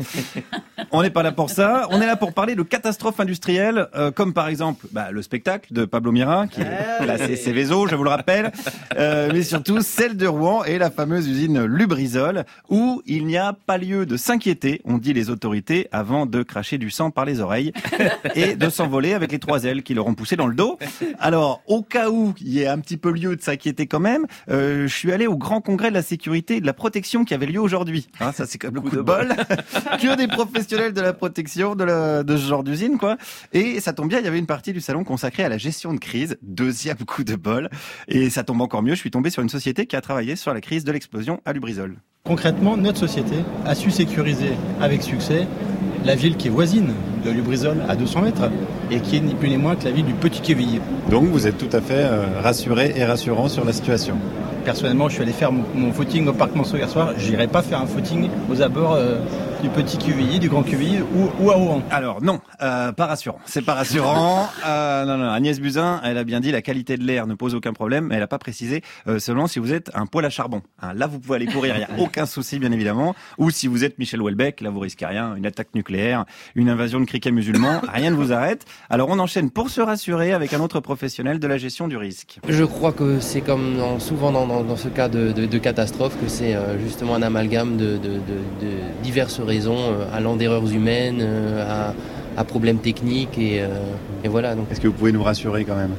On n'est pas là pour ça. On est là pour parler de catastrophes industrielles, euh, comme par exemple bah, le spectacle de Pablo Mira, qui est là, c'est Céveso, je vous le rappelle, euh, mais surtout celle de Rouen et la fameuse usine Lubrizol, où il n'y a pas lieu de s'inquiéter, on dit les autorités, avant de cracher du sang par les oreilles et de s'envoler avec les trois ailes qui leur ont poussé dans le dos. Alors, au cas où il y ait un petit peu lieu de s'inquiéter quand même, euh, je suis allé au grand congrès de la sécurité et de la protection qui avait lieu aujourd'hui. Hein, ça, c'est comme le coup de bol. Que des professionnels de la protection de, la, de ce genre d'usine, quoi. Et ça tombe bien, il y avait une partie du salon consacrée à la gestion de crise. Deuxième coup de bol. Et ça tombe encore mieux, je suis tombé sur une société qui a travaillé sur la crise de l'explosion à Lubrizol. Concrètement, notre société a su sécuriser avec succès la ville qui est voisine de Lubrizol à deux cents mètres et qui est ni plus ni moins que la ville du Petit-Quevilly. Donc vous êtes tout à fait euh, rassuré et rassurant sur la situation. Personnellement, je suis allé faire mon, mon footing au Parc Monceau hier soir. Je n'irai pas faire un footing aux abords euh, du Petit Quevilly, du Grand Quevilly ou, ou à Rouen. Alors non, euh, pas rassurant. C'est pas rassurant. euh, non, non, Agnès Buzyn, elle a bien dit la qualité de l'air ne pose aucun problème, mais elle a pas précisé euh, seulement si vous êtes un poêle à charbon. Hein, là, vous pouvez aller courir, il y a aucun souci, bien évidemment. Ou si vous êtes Michel Houellebecq, là, vous risquez rien. Une attaque nucléaire, une invasion de criquets musulmans, rien ne vous arrête. Alors on enchaîne pour se rassurer avec un autre professionnel de la gestion du risque. Je crois que c'est comme dans, souvent dans, dans, dans ce cas de, de, de catastrophe, que c'est euh, justement un amalgame de, de, de, de diverses raisons, euh, allant d'erreurs humaines euh, à, à problèmes techniques et, euh, et voilà. Donc. Est-ce que vous pouvez nous rassurer quand même?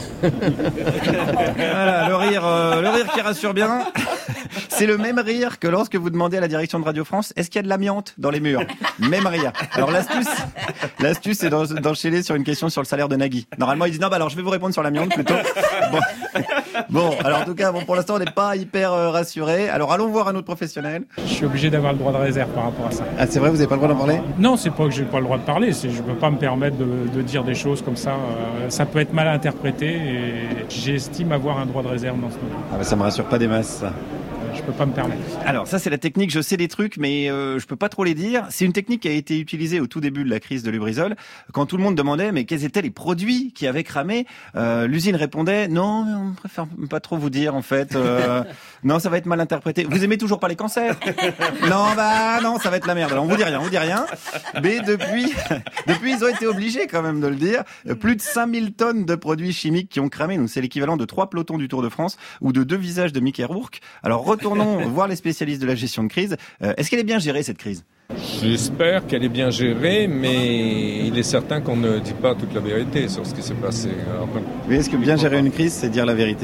Voilà, le rire, euh, le rire qui rassure bien. C'est le même rire que lorsque vous demandez à la direction de Radio France, est-ce qu'il y a de l'amiante dans les murs? Même rire. Alors l'astuce, l'astuce c'est d'en- d'enchaîner sur une question sur le salaire de Nagui. Normalement, ils disent non, bah alors je vais vous répondre sur l'amiante plutôt. Bon, bon alors en tout cas, bon, pour l'instant, on n'est pas hyper euh, rassurés. Alors allons voir un autre professionnel. Je suis obligé d'avoir le droit de réserve par rapport à ça. Ah, c'est vrai, vous n'avez pas le droit d'en parler? Non, c'est pas que j'ai pas le droit de parler, c'est que je peux pas me permettre de, de dire des choses comme ça. Euh, ça peut être mal interprété et j'estime avoir un droit de réserve dans ce moment. Ah bah ça me rassure pas des masses, ça. Je peux pas me permettre. Alors ça c'est la technique, je sais des trucs mais euh, je peux pas trop les dire. C'est une technique qui a été utilisée au tout début de la crise de Lubrizol quand tout le monde demandait mais quels étaient les produits qui avaient cramé. Euh, l'usine répondait non, mais on préfère pas trop vous dire en fait. Euh, non, ça va être mal interprété. Vous aimez toujours pas les cancers? Non, bah non, ça va être la merde. Alors on vous dit rien, on vous dit rien. Mais depuis, depuis ils ont été obligés quand même de le dire. Plus de cinq mille tonnes de produits chimiques qui ont cramé. Donc c'est l'équivalent de trois pelotons du Tour de France ou de deux visages de Mickey Rourke. Alors retournons voir les spécialistes de la gestion de crise. Euh, est-ce qu'elle est bien gérée cette crise? J'espère qu'elle est bien gérée, mais il est certain qu'on ne dit pas toute la vérité sur ce qui s'est passé. Alors, donc, Oui, est-ce que bien gérer une crise, c'est dire la vérité?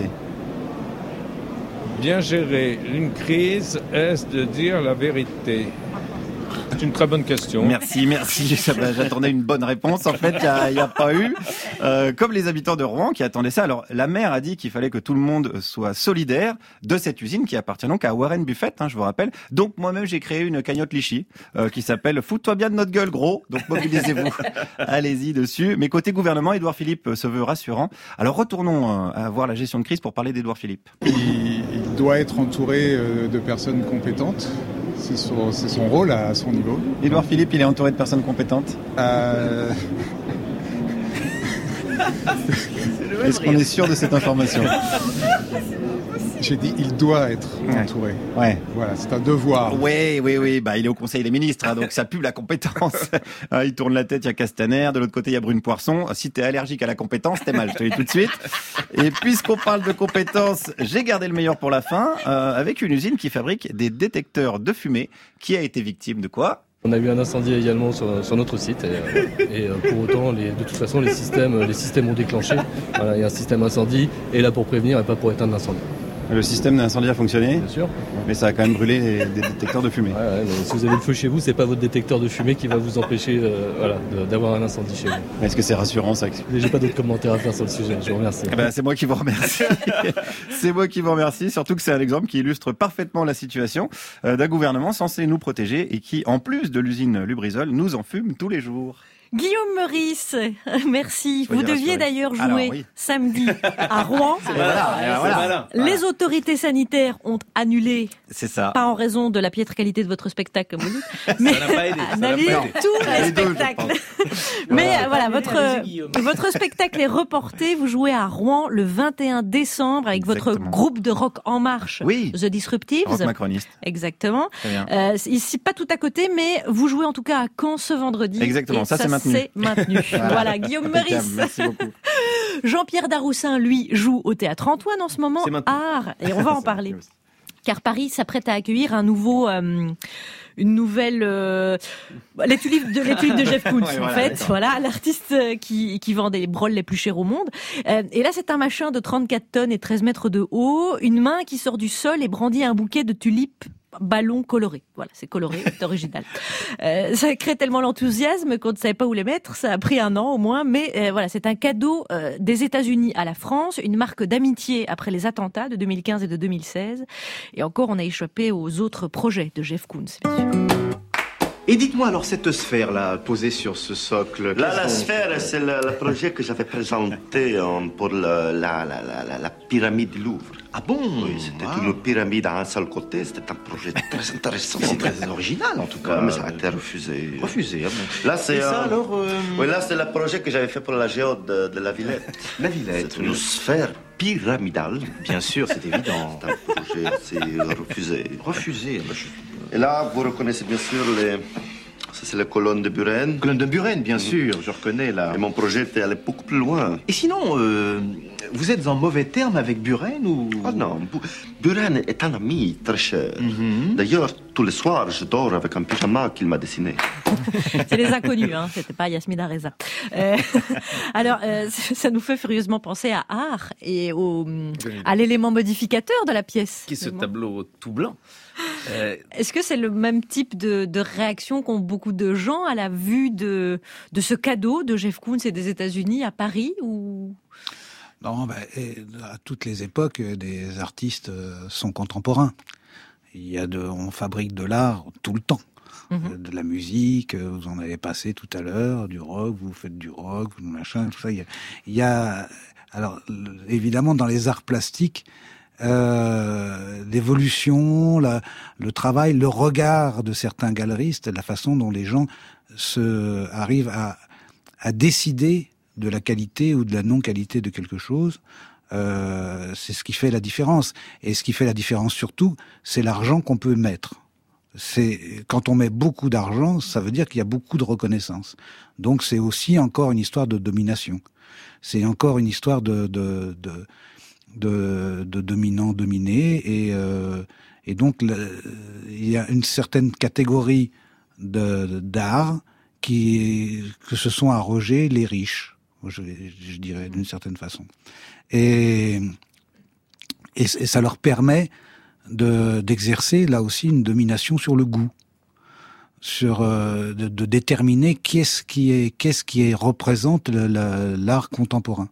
bien gérer une crise, est-ce de dire la vérité? C'est une très bonne question. Merci, merci. J'attendais une bonne réponse. En fait, il n'y a, a pas eu. Euh, comme les habitants de Rouen qui attendaient ça. Alors, la maire a dit qu'il fallait que tout le monde soit solidaire de cette usine qui appartient donc à Warren Buffett, hein, je vous rappelle. Donc, moi-même, j'ai créé une cagnotte Lichy euh, qui s'appelle « Fous-toi bien de notre gueule, gros ». Donc, mobilisez-vous. Allez-y dessus. Mais côté gouvernement, Édouard Philippe se veut rassurant. Alors, retournons euh, à voir la gestion de crise pour parler d'Édouard Philippe. Il, il doit être entouré euh, de personnes compétentes. C'est son, c'est son rôle à son niveau. Édouard Philippe, il est entouré de personnes compétentes euh... Est-ce qu'on est sûr de cette information? J'ai dit, il doit être entouré. Ouais. Voilà, c'est un devoir. Oui, oui, oui. Bah, il est au Conseil des ministres, hein, donc ça pue la compétence. Ah, il tourne la tête, il y a Castaner. De l'autre côté, il y a Brune Poisson. Si t'es allergique à la compétence, t'es mal. Je te le dis tout de suite. Et puisqu'on parle de compétences, j'ai gardé le meilleur pour la fin, euh, avec une usine qui fabrique des détecteurs de fumée, qui a été victime de quoi? On a eu un incendie également sur, sur notre site et, euh, et euh, pour autant, les, de toute façon, les systèmes, les systèmes ont déclenché. Voilà, il y a un système incendie est là pour prévenir et pas pour éteindre l'incendie. Le système d'incendie a fonctionné, Bien sûr. mais ça a quand même brûlé les, des détecteurs de fumée. Ouais, ouais, mais si vous avez le feu chez vous, c'est pas votre détecteur de fumée qui va vous empêcher euh, voilà, de- d'avoir un incendie chez vous. Est-ce que c'est rassurant ça? J'ai pas d'autres commentaires à faire sur le sujet, je vous remercie. Eh ben, c'est moi qui vous remercie. C'est moi qui vous remercie, surtout que c'est un exemple qui illustre parfaitement la situation euh, d'un gouvernement censé nous protéger et qui, en plus de l'usine Lubrizol, nous enfume tous les jours. Guillaume Meurice, merci. Soyez Vous deviez rassurés. d'ailleurs jouer Alors, oui. samedi à Rouen. C'est malin, c'est Voilà. malin. Les autorités sanitaires ont annulé, C'est ça. pas en raison de la piètre qualité de votre spectacle, comme vous dites, mais n'a pas aidé, ça n'a annulé pas aidé. tous les Les deux, je spectacles. Mais euh, voilà, votre, votre spectacle est reporté. Vous jouez à Rouen le vingt et un décembre avec votre Exactement. groupe de rock En Marche, Oui. The Disruptives. Rock macroniste. Exactement. Très bien. Euh, ici, pas tout à côté, mais vous jouez en tout cas à Caen ce vendredi. Exactement, Et ça, c'est maintenu. c'est maintenu. Voilà. Voilà, Guillaume Impeccable, Meurice. merci beaucoup. Jean-Pierre Daroussin, lui, joue au Théâtre Antoine en ce moment. C'est maintenant. Art, et on va en parler. Car Paris s'apprête à accueillir un nouveau... euh, une nouvelle euh, les tulipes de les tulipes de Jeff Koons Ouais, en voilà, fait, d'accord. voilà l'artiste euh, qui qui vend des brolles les plus chères au monde. Euh, et là c'est un machin de trente-quatre tonnes et treize mètres de haut, une main qui sort du sol et brandit un bouquet de tulipes ballons colorés. Voilà, c'est coloré, c'est original. Euh, ça crée tellement l'enthousiasme qu'on ne savait pas où les mettre. Ça a pris un an au moins, mais euh, voilà, c'est un cadeau euh, des États-Unis à la France, une marque d'amitié après les attentats de deux mille quinze et de deux mille seize. Et encore, on a échappé aux autres projets de Jeff Koons, bien sûr. Et dites-moi alors, cette sphère-là, posée sur ce socle... Là, qu'est-ce la qu'on- sphère, c'est le, le projet que j'avais présenté euh, pour le- la, la, la, la, la pyramide du Louvre. Ah bon? Oui, c'était une pyramide à un seul côté. C'était un projet très intéressant. C'est très original, en tout cas. Ouais, mais ça a été refusé. Refusé, ah bon. Là, c'est Et ça, euh, alors, euh, Oui, là, c'est le projet que j'avais fait pour la géode de, de la Villette. La Villette, C'est une oui. sphère pyramidale. Bien sûr, c'est évident. C'est un projet, c'est refusé. Refusé. bah, je- Et là, vous reconnaissez bien sûr les... Ça, c'est les colonnes de Buren. Colonne de Buren, bien sûr, je reconnais là. Et mon projet était allé beaucoup plus loin. Et sinon, euh, vous êtes en mauvais terme avec Buren ou... Oh non, Bu- Buren est un ami très cher. Mhm. D'ailleurs, tous les soirs, je dors avec un pyjama qu'il m'a dessiné. C'est les inconnus, hein. C'était pas Yasmina Reza. Euh, alors, euh, ça nous fait furieusement penser à Art et au, à l'élément modificateur de la pièce. Qui est ce tableau tout blanc. Euh, Est-ce que c'est le même type de, de réaction qu'ont beaucoup de gens à la vue de, de ce cadeau de Jeff Koons et des États-Unis à Paris ou... Non, ben, et à toutes les époques, euh, des artistes euh, sont contemporains. Il y a de, on fabrique de l'art tout le temps. Euh, De la musique, euh, vous en avez passé tout à l'heure, du rock, vous faites du rock, du machin, tout ça. Il y a, il y a alors le- évidemment dans les arts plastiques, euh, l'évolution, la, le travail, le regard de certains galeristes, la façon dont les gens se arrivent à, à décider de la qualité ou de la non-qualité de quelque chose. Euh, c'est ce qui fait la différence. Et ce qui fait la différence surtout, c'est l'argent qu'on peut mettre. C'est quand on met beaucoup d'argent, ça veut dire qu'il y a beaucoup de reconnaissance. Donc c'est aussi encore une histoire de domination. C'est encore une histoire de de de de, de dominant-dominé et euh, et donc le, il y a une certaine catégorie de d'art qui que se sont arrogés les riches, je, je dirais d'une certaine façon. Et, et, et ça leur permet de, d'exercer là aussi une domination sur le goût, sur euh, de, de déterminer qu'est-ce qui est qu'est-ce qui est, représente le, la, l'art contemporain.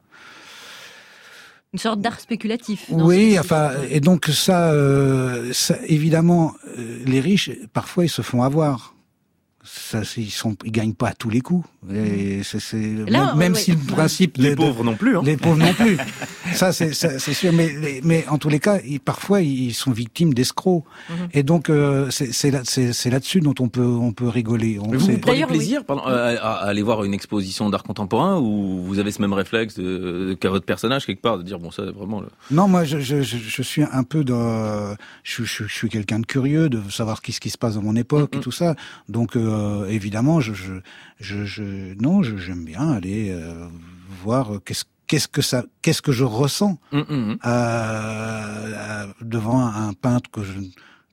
Une sorte d'art spéculatif. dans Oui, ce- enfin, et donc ça, euh, ça évidemment, euh, les riches parfois ils se font avoir. Ça, c'est- ils sont, ils gagnent pas à tous les coups. Et c'est, c'est Là, même, même ouais, si le ouais. principe Les de- pauvres non plus, hein. les pauvres non plus. Ça, c'est, ça, c'est sûr. Mais, les- mais en tous les cas, ils, parfois, ils sont victimes d'escrocs. Mhm. Et donc, euh, c'est, c'est, là, c'est, c'est là-dessus dont on peut, on peut rigoler. On, Mais vous, c'est- vous prenez plaisir pardon, à, à- à aller voir une exposition d'art contemporain ou vous avez ce même réflexe de, qu'à votre personnage quelque part de dire bon ça vraiment le... Non, moi, je, je, je, je suis un peu dans, je, je, je suis quelqu'un de curieux, de savoir ce qui se passe dans mon époque et tout ça. Donc, euh, évidemment, je, je, je, je non, je, j'aime bien aller euh, voir qu'est-ce, qu'est-ce que ça, qu'est-ce que je ressens Mm, mm, mm. euh, euh, devant un peintre que je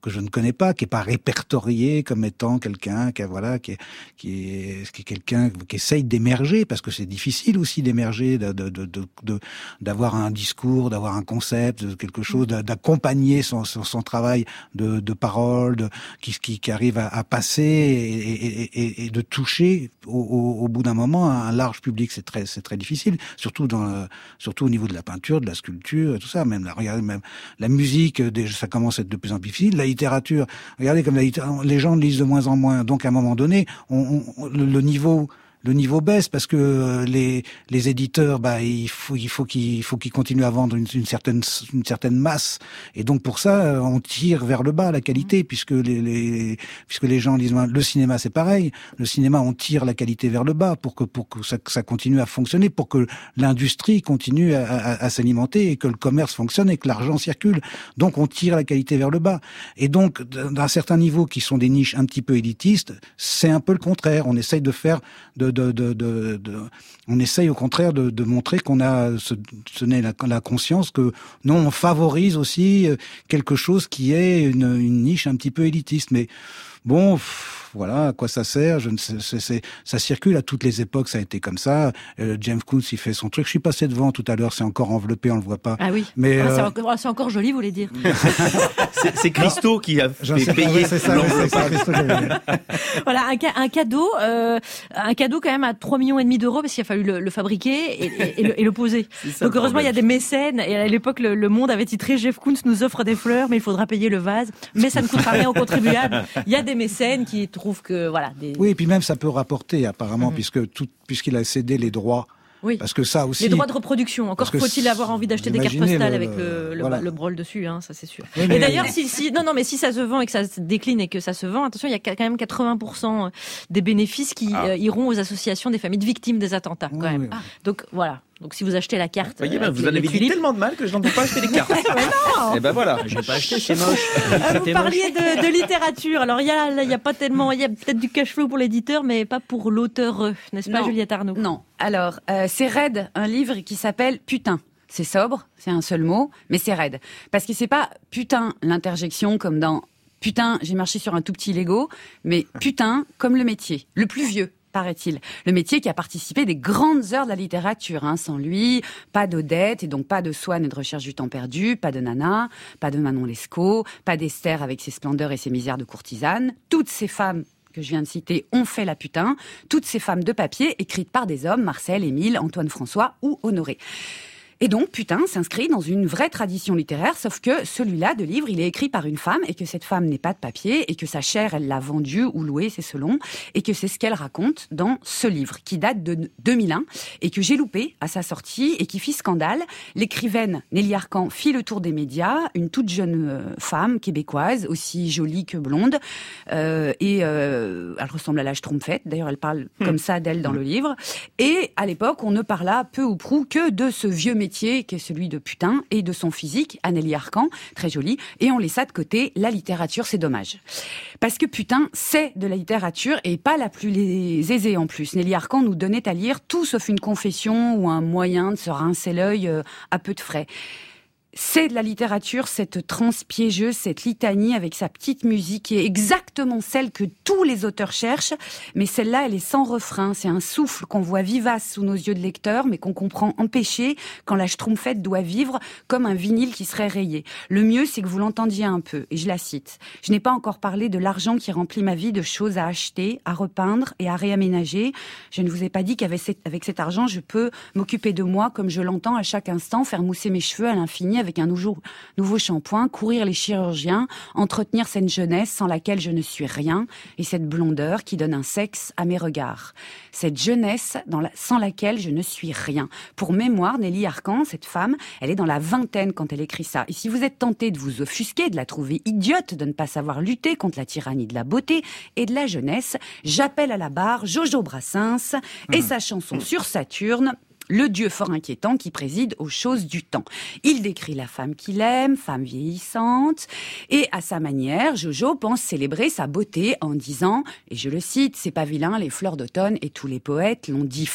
que je ne connais pas, qui est pas répertorié comme étant quelqu'un qui a, voilà, qui est, qui est, qui est quelqu'un qui essaye d'émerger, parce que c'est difficile aussi d'émerger, de, de, de, de, de d'avoir un discours, d'avoir un concept, de quelque chose, d'accompagner son, son, son travail de, de parole, de, qui, qui, qui arrive à, à passer et, et, et, et de toucher au, au, au bout d'un moment un large public. C'est très, c'est très difficile, surtout dans, surtout au niveau de la peinture, de la sculpture, tout ça. Même la, regardez, même la musique, déjà, ça commence à être de plus en plus difficile. La littérature, regardez comme la littérature, les gens lisent de moins en moins. Donc à un moment donné, on, on, le, le niveau le niveau baisse parce que les les éditeurs, bah il faut il faut qu'ils il faut qu'ils continuent à vendre une, une certaine une certaine masse, et donc pour ça on tire vers le bas la qualité, puisque les, les puisque les gens lisent moins. Le cinéma c'est pareil, le cinéma on tire la qualité vers le bas pour que pour que ça, que ça continue à fonctionner, pour que l'industrie continue à, à, à s'alimenter et que le commerce fonctionne et que l'argent circule. Donc on tire la qualité vers le bas, et donc d'un certain niveau qui sont des niches un petit peu élitistes, c'est un peu le contraire. On essaye de faire de De, de, de, de, on essaye au contraire de, de montrer qu'on a ce, ce n'est la, la conscience que non, on favorise aussi quelque chose qui est une, une niche un petit peu élitiste. Mais bon, pff, voilà, à quoi ça sert? Je ne sais, c'est, c'est, ça circule à toutes les époques, ça a été comme ça. Euh, James Coons, il fait son truc. Je suis passé devant tout à l'heure, c'est encore enveloppé, on le voit pas. Ah oui. Mais ah, euh... c'est, encore, c'est encore joli, vous voulez dire? c'est, c'est Christo qui a fait payer l'enveloppe. Voilà, un, ca- un cadeau, euh, un cadeau quand même à trois millions et demi d'euros, parce qu'il a fallu le, le fabriquer et, et, et, le, et le poser. Donc heureusement, il y a des mécènes, et à l'époque, le, le Monde avait titré Jeff Koons nous offre des fleurs, mais il faudra payer le vase. Mais ça ne coûtera rien aux contribuables. Il y a des mécènes qui trouvent que, voilà. Des... Oui, et puis même ça peut rapporter apparemment, mm-hmm. puisque tout, puisqu'il a cédé les droits. Oui. Parce que ça aussi. Les droits de reproduction. Encore faut-il avoir envie d'acheter des cartes postales le, avec le, le, voilà. le brol dessus, hein, ça c'est sûr. Oui, et d'ailleurs, si, si, non, non, mais si ça se vend et que ça se décline et que ça se vend, attention, il y a quand même quatre-vingts pour cent des bénéfices qui ah. euh, iront aux associations des familles de victimes des attentats, quand oui, même. Oui. Ah. Donc voilà. Donc si vous achetez la carte, voyez, ben, euh, vous en avez dit tellement de mal que je n'en peux pas acheter des cartes. Mais non. Et ben voilà. Je vais pas acheter, c'est moche. Euh, vous parliez de, de littérature. Alors il y a, il y a pas tellement, il y a peut-être du cash flow pour l'éditeur, mais pas pour l'auteur, n'est-ce pas, non. Juliette Arnaud? Non. Alors euh, c'est raide, un livre qui s'appelle Putain. C'est sobre, c'est un seul mot, mais c'est raide. Parce que c'est pas putain l'interjection comme dans putain j'ai marché sur un tout petit Lego, mais putain comme le métier, le plus vieux. Paraît-il. Le métier qui a participé des grandes heures de la littérature. Hein. Sans lui, pas d'Odette, et donc pas de Swann et de Recherche du temps perdu, pas de Nana, pas de Manon Lescaut, pas d'Esther avec ses splendeurs et ses misères de courtisane. Toutes ces femmes que je viens de citer ont fait la putain. Toutes ces femmes de papier écrites par des hommes, Marcel, Émile, Antoine François ou Honoré. Et donc, putain, s'inscrit dans une vraie tradition littéraire, sauf que celui-là de livre, il est écrit par une femme, et que cette femme n'est pas de papier, et que sa chair, elle l'a vendue ou louée, c'est selon, et que c'est ce qu'elle raconte dans ce livre, qui date de deux mille un, et que j'ai loupé à sa sortie, et qui fit scandale. L'écrivaine Nelly Arcan fit le tour des médias, une toute jeune euh, femme québécoise, aussi jolie que blonde, euh, et euh, elle ressemble à la Schtroumpfette, d'ailleurs elle parle mmh. comme ça d'elle dans mmh. le livre, et à l'époque, on ne parla peu ou prou que de ce vieux métier qui est celui de putain, et de son physique, Anneli Arcan, très jolie, et on laissa de côté la littérature, c'est dommage. Parce que putain, c'est de la littérature, et pas la plus aisée en plus. Nelly Arcan nous donnait à lire tout sauf une confession ou un moyen de se rincer l'œil à peu de frais. C'est de la littérature, cette transe piégeuse, cette litanie avec sa petite musique qui est exactement celle que tous les auteurs cherchent, mais celle-là, elle est sans refrain. C'est un souffle qu'on voit vivace sous nos yeux de lecteurs, mais qu'on comprend empêché quand la Schtroumpfette doit vivre comme un vinyle qui serait rayé. Le mieux, c'est que vous l'entendiez un peu, et je la cite. « Je n'ai pas encore parlé de l'argent qui remplit ma vie de choses à acheter, à repeindre et à réaménager. Je ne vous ai pas dit qu'avec cet, avec cet argent, je peux m'occuper de moi comme je l'entends à chaque instant, faire mousser mes cheveux à l'infini avec un nouveau, nouveau shampoing, courir les chirurgiens, entretenir cette jeunesse sans laquelle je ne suis rien, et cette blondeur qui donne un sexe à mes regards. Cette jeunesse dans la, sans laquelle je ne suis rien. » Pour mémoire, Nelly Arcan, cette femme, elle est dans la vingtaine quand elle écrit ça. Et si vous êtes tenté de vous offusquer, de la trouver idiote, de ne pas savoir lutter contre la tyrannie de la beauté et de la jeunesse, j'appelle à la barre Jojo Brassens et mmh. sa chanson sur Saturne, le dieu fort inquiétant qui préside aux choses du temps. Il décrit la femme qu'il aime, femme vieillissante, et à sa manière, Jojo pense célébrer sa beauté en disant, et je le cite, « C'est pas vilain, les fleurs d'automne et tous les poètes l'ont dit faux !»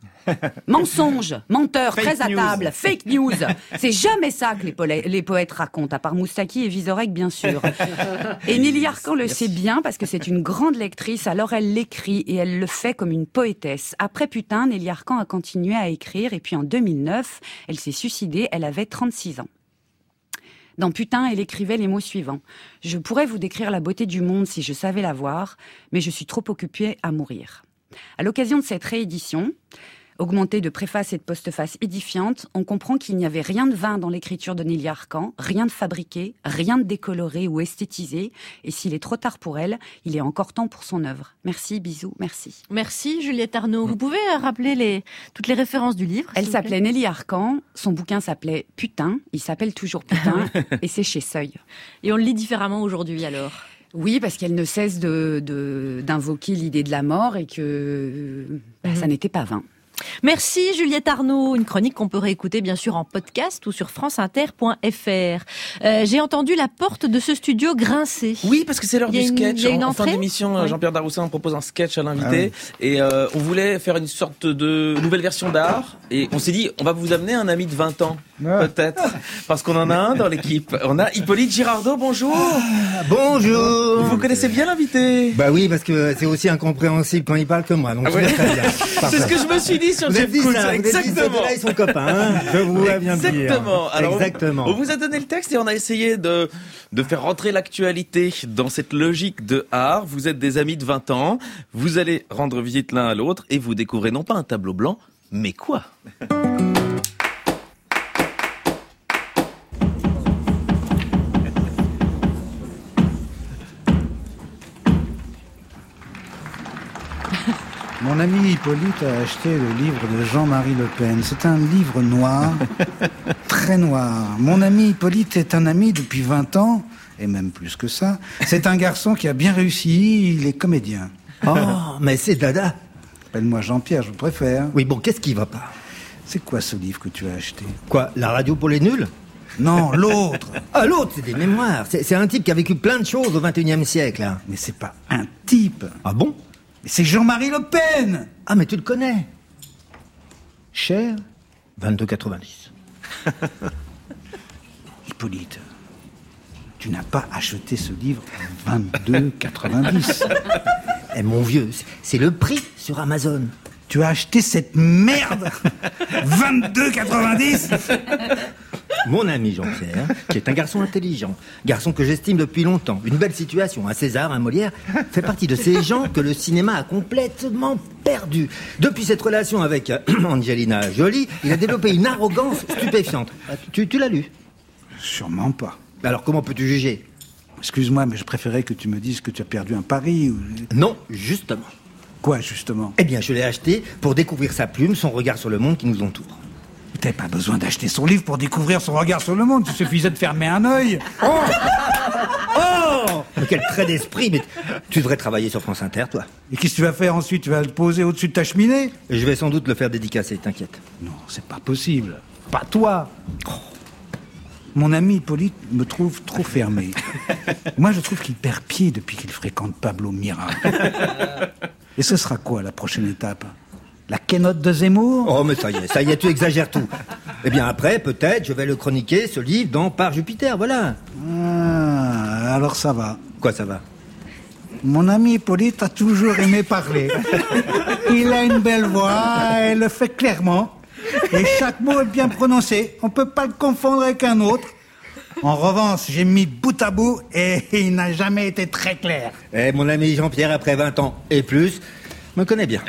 Mensonge, menteur, Fake très à news. table, fake news. C'est jamais ça que les, pole- les poètes racontent, à part Moustaki et Vizorek, bien sûr. Et Nelly Arcan le sait bien parce que c'est une grande lectrice, alors elle l'écrit et elle le fait comme une poétesse. Après Putain, Nelly Arcan a continué à écrire et puis en deux mille neuf, elle s'est suicidée, elle avait trente-six ans. Dans Putain, elle écrivait les mots suivants. « Je pourrais vous décrire la beauté du monde si je savais la voir, mais je suis trop occupée à mourir. » À l'occasion de cette réédition, augmentée de préfaces et de postfaces édifiantes, on comprend qu'il n'y avait rien de vain dans l'écriture de Nelly Arcan, rien de fabriqué, rien de décoloré ou esthétisé, et s'il est trop tard pour elle, il est encore temps pour son œuvre. Merci, bisous, merci. Merci Juliette Arnaud. Vous pouvez rappeler les, toutes les références du livre? Elle s'il vous s'appelait plaît Nelly Arcan, son bouquin s'appelait Putain, il s'appelle toujours Putain, et c'est chez Seuil. Et on le lit différemment aujourd'hui alors? Oui, parce qu'elle ne cesse de, de, d'invoquer l'idée de la mort et que bah, Mhm. ça n'était pas vain. Merci Juliette Arnaud, une chronique qu'on peut réécouter bien sûr en podcast ou sur franceinter point f r. Euh, j'ai entendu la porte de ce studio grincer. Oui, parce que c'est l'heure Il y a du une- sketch. il y a une En, en fin entrée d'émission, Oui. Jean-Pierre Daroussin propose un sketch à l'invité. Ah oui. Et euh, on voulait faire une sorte de nouvelle version d'art. Et on s'est dit, on va vous amener un ami de vingt ans. Peut-être. Parce qu'on en a un dans l'équipe. On a Hippolyte Girardot, bonjour. Bonjour. Vous connaissez bien l'invité? Bah oui, parce que c'est aussi incompréhensible quand il parle que moi. Donc Ah je ouais. vais très bien. C'est ce que je me suis dit sur Vous Jeff avez dit Koons. ça, vous avez dit, Exactement. ceux-là, ils sont copains, hein. Je vous vois bien dire. Exactement. Alors, Exactement. On vous a donné le texte et on a essayé de, de faire rentrer l'actualité dans cette logique de art. Vous êtes des amis de vingt ans. Vous allez rendre visite l'un à l'autre et vous découvrez non pas un tableau blanc, mais quoi? Mon ami Hippolyte a acheté le livre de Jean-Marie Le Pen. C'est un livre noir, très noir. Mon ami Hippolyte est un ami depuis vingt ans, et même plus que ça. C'est un garçon qui a bien réussi, il est comédien. Oh, mais c'est Dada. Appelle-moi Jean-Pierre, je préfère. Oui, bon, qu'est-ce qui va pas? C'est quoi ce livre que tu as acheté? Quoi, la radio pour les nuls? Non, l'autre. Ah, l'autre, c'est des mémoires. C'est c'est un type qui a vécu plein de choses au vingt et unième siècle. Hein. Mais c'est pas un type. Ah bon? Mais c'est Jean-Marie Le Pen. Ah, mais tu le connais. Cher, vingt-deux quatre-vingt-dix. Hippolyte, tu n'as pas acheté ce livre à vingt-deux quatre-vingt-dix. Eh, mon vieux, c'est- c'est le prix sur Amazon. Tu as acheté cette merde vingt-deux quatre-vingt-dix. Mon ami Jean-Pierre, qui est un garçon intelligent, garçon que j'estime depuis longtemps, une belle situation, un César, un Molière, fait partie de ces gens que le cinéma a complètement perdu. Depuis cette relation avec euh, Angelina Jolie, il a développé une arrogance stupéfiante. Ah, Tu, tu l'as lu? Sûrement pas. Alors comment peux-tu juger? Excuse-moi, mais je préférais que tu me dises que tu as perdu un pari. Ou... Non, justement. Quoi, justement? Eh bien, je l'ai acheté pour découvrir sa plume, son regard sur le monde qui nous entoure. T'avais pas besoin d'acheter son livre pour découvrir son regard sur le monde. Il suffisait de fermer un œil. Oh Oh Mais quel trait d'esprit. Mais tu devrais travailler sur France Inter, toi. Et qu'est-ce que tu vas faire ensuite? Tu vas le poser au-dessus de ta cheminée? Et je vais sans doute le faire dédicacer, t'inquiète. Non, c'est pas possible. Pas toi. Mon ami Hippolyte me trouve trop fermé. Moi, je trouve qu'il perd pied depuis qu'il fréquente Pablo Mira. Et ce sera quoi la prochaine étape? La quénote de Zemmour? Oh, mais ça y est, ça y est, tu exagères tout. Eh bien, après, peut-être, je vais le chroniquer, ce livre, dans Par Jupiter, voilà. Ah, alors ça va. Quoi, ça va? Mon ami Hippolyte a toujours aimé parler. Il a une belle voix, et le fait clairement. Et chaque mot est bien prononcé. On peut pas le confondre avec un autre. En revanche, j'ai mis bout à bout et il n'a jamais été très clair. Eh, mon ami Jean-Pierre, après vingt ans et plus, me connaît bien.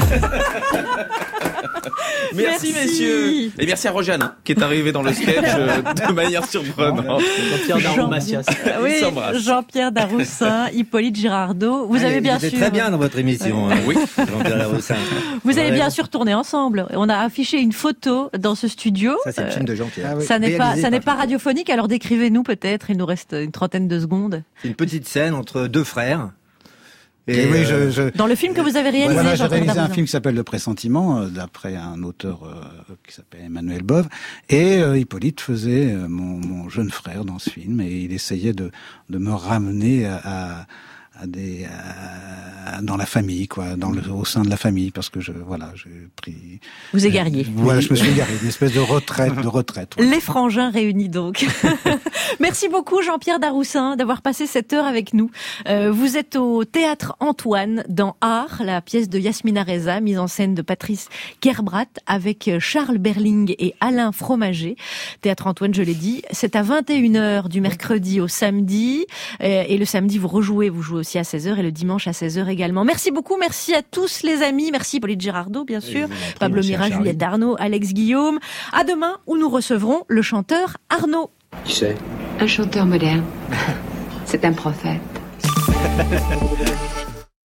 Merci, messieurs. Et merci à Rojeanne, hein, qui est arrivé dans le sketch euh, de manière surprenante. Jean-Pierre Darou-Massias. Oui, Il s'embrasse. Jean-Pierre Daroussin, Hippolyte Girardot. Vous Allez, avez bien vous êtes sûr. très bien dans votre émission, hein. Oui. Jean-Pierre Daroussin. Vous avez Ouais. bien sûr tourné ensemble. On a affiché une photo dans ce studio. Ça, c'est le Euh, film de Jean-Pierre. Ah Ça n'est pas, Réalisé ça n'est par- pas radiophonique. Alors décrivez-nous peut-être. Il nous reste une trentaine de secondes. C'est une petite scène entre deux frères. Et oui, euh, je, je... Dans le film que vous avez réalisé, Voilà, j'ai Jean-Pierre réalisé un Daroussin. film qui s'appelle Le Pressentiment, euh, d'après un auteur euh, qui s'appelle Emmanuel Bove. Et euh, Hippolyte faisait euh, mon, mon jeune frère dans ce film, et il essayait de, de me ramener à, à, à des à, dans la famille, quoi, dans le, au sein de la famille, parce que je voilà, j'ai pris. Vous égariez. Euh, voilà, je me suis égaré, une espèce de retraite, de retraite. Ouais. Les frangins réunis donc. Merci beaucoup Jean-Pierre Daroussin d'avoir passé cette heure avec nous. Euh, vous êtes au Théâtre Antoine dans Art, la pièce de Yasmina Reza, mise en scène de Patrice Kerbrat avec Charles Berling et Alain Fromager. Théâtre Antoine, je l'ai dit, c'est à vingt et une heures du mercredi au samedi. Euh, et le samedi, vous rejouez, vous jouez aussi à seize heures et le dimanche à seize heures également. Merci beaucoup, merci à tous les amis. Merci Pauline Girardot, bien sûr. Pablo Mira, Juliette Darnaud, Alex Guillaume. À demain où nous recevrons le chanteur Arnaud. Qui c'est ? Un chanteur moderne. C'est un prophète.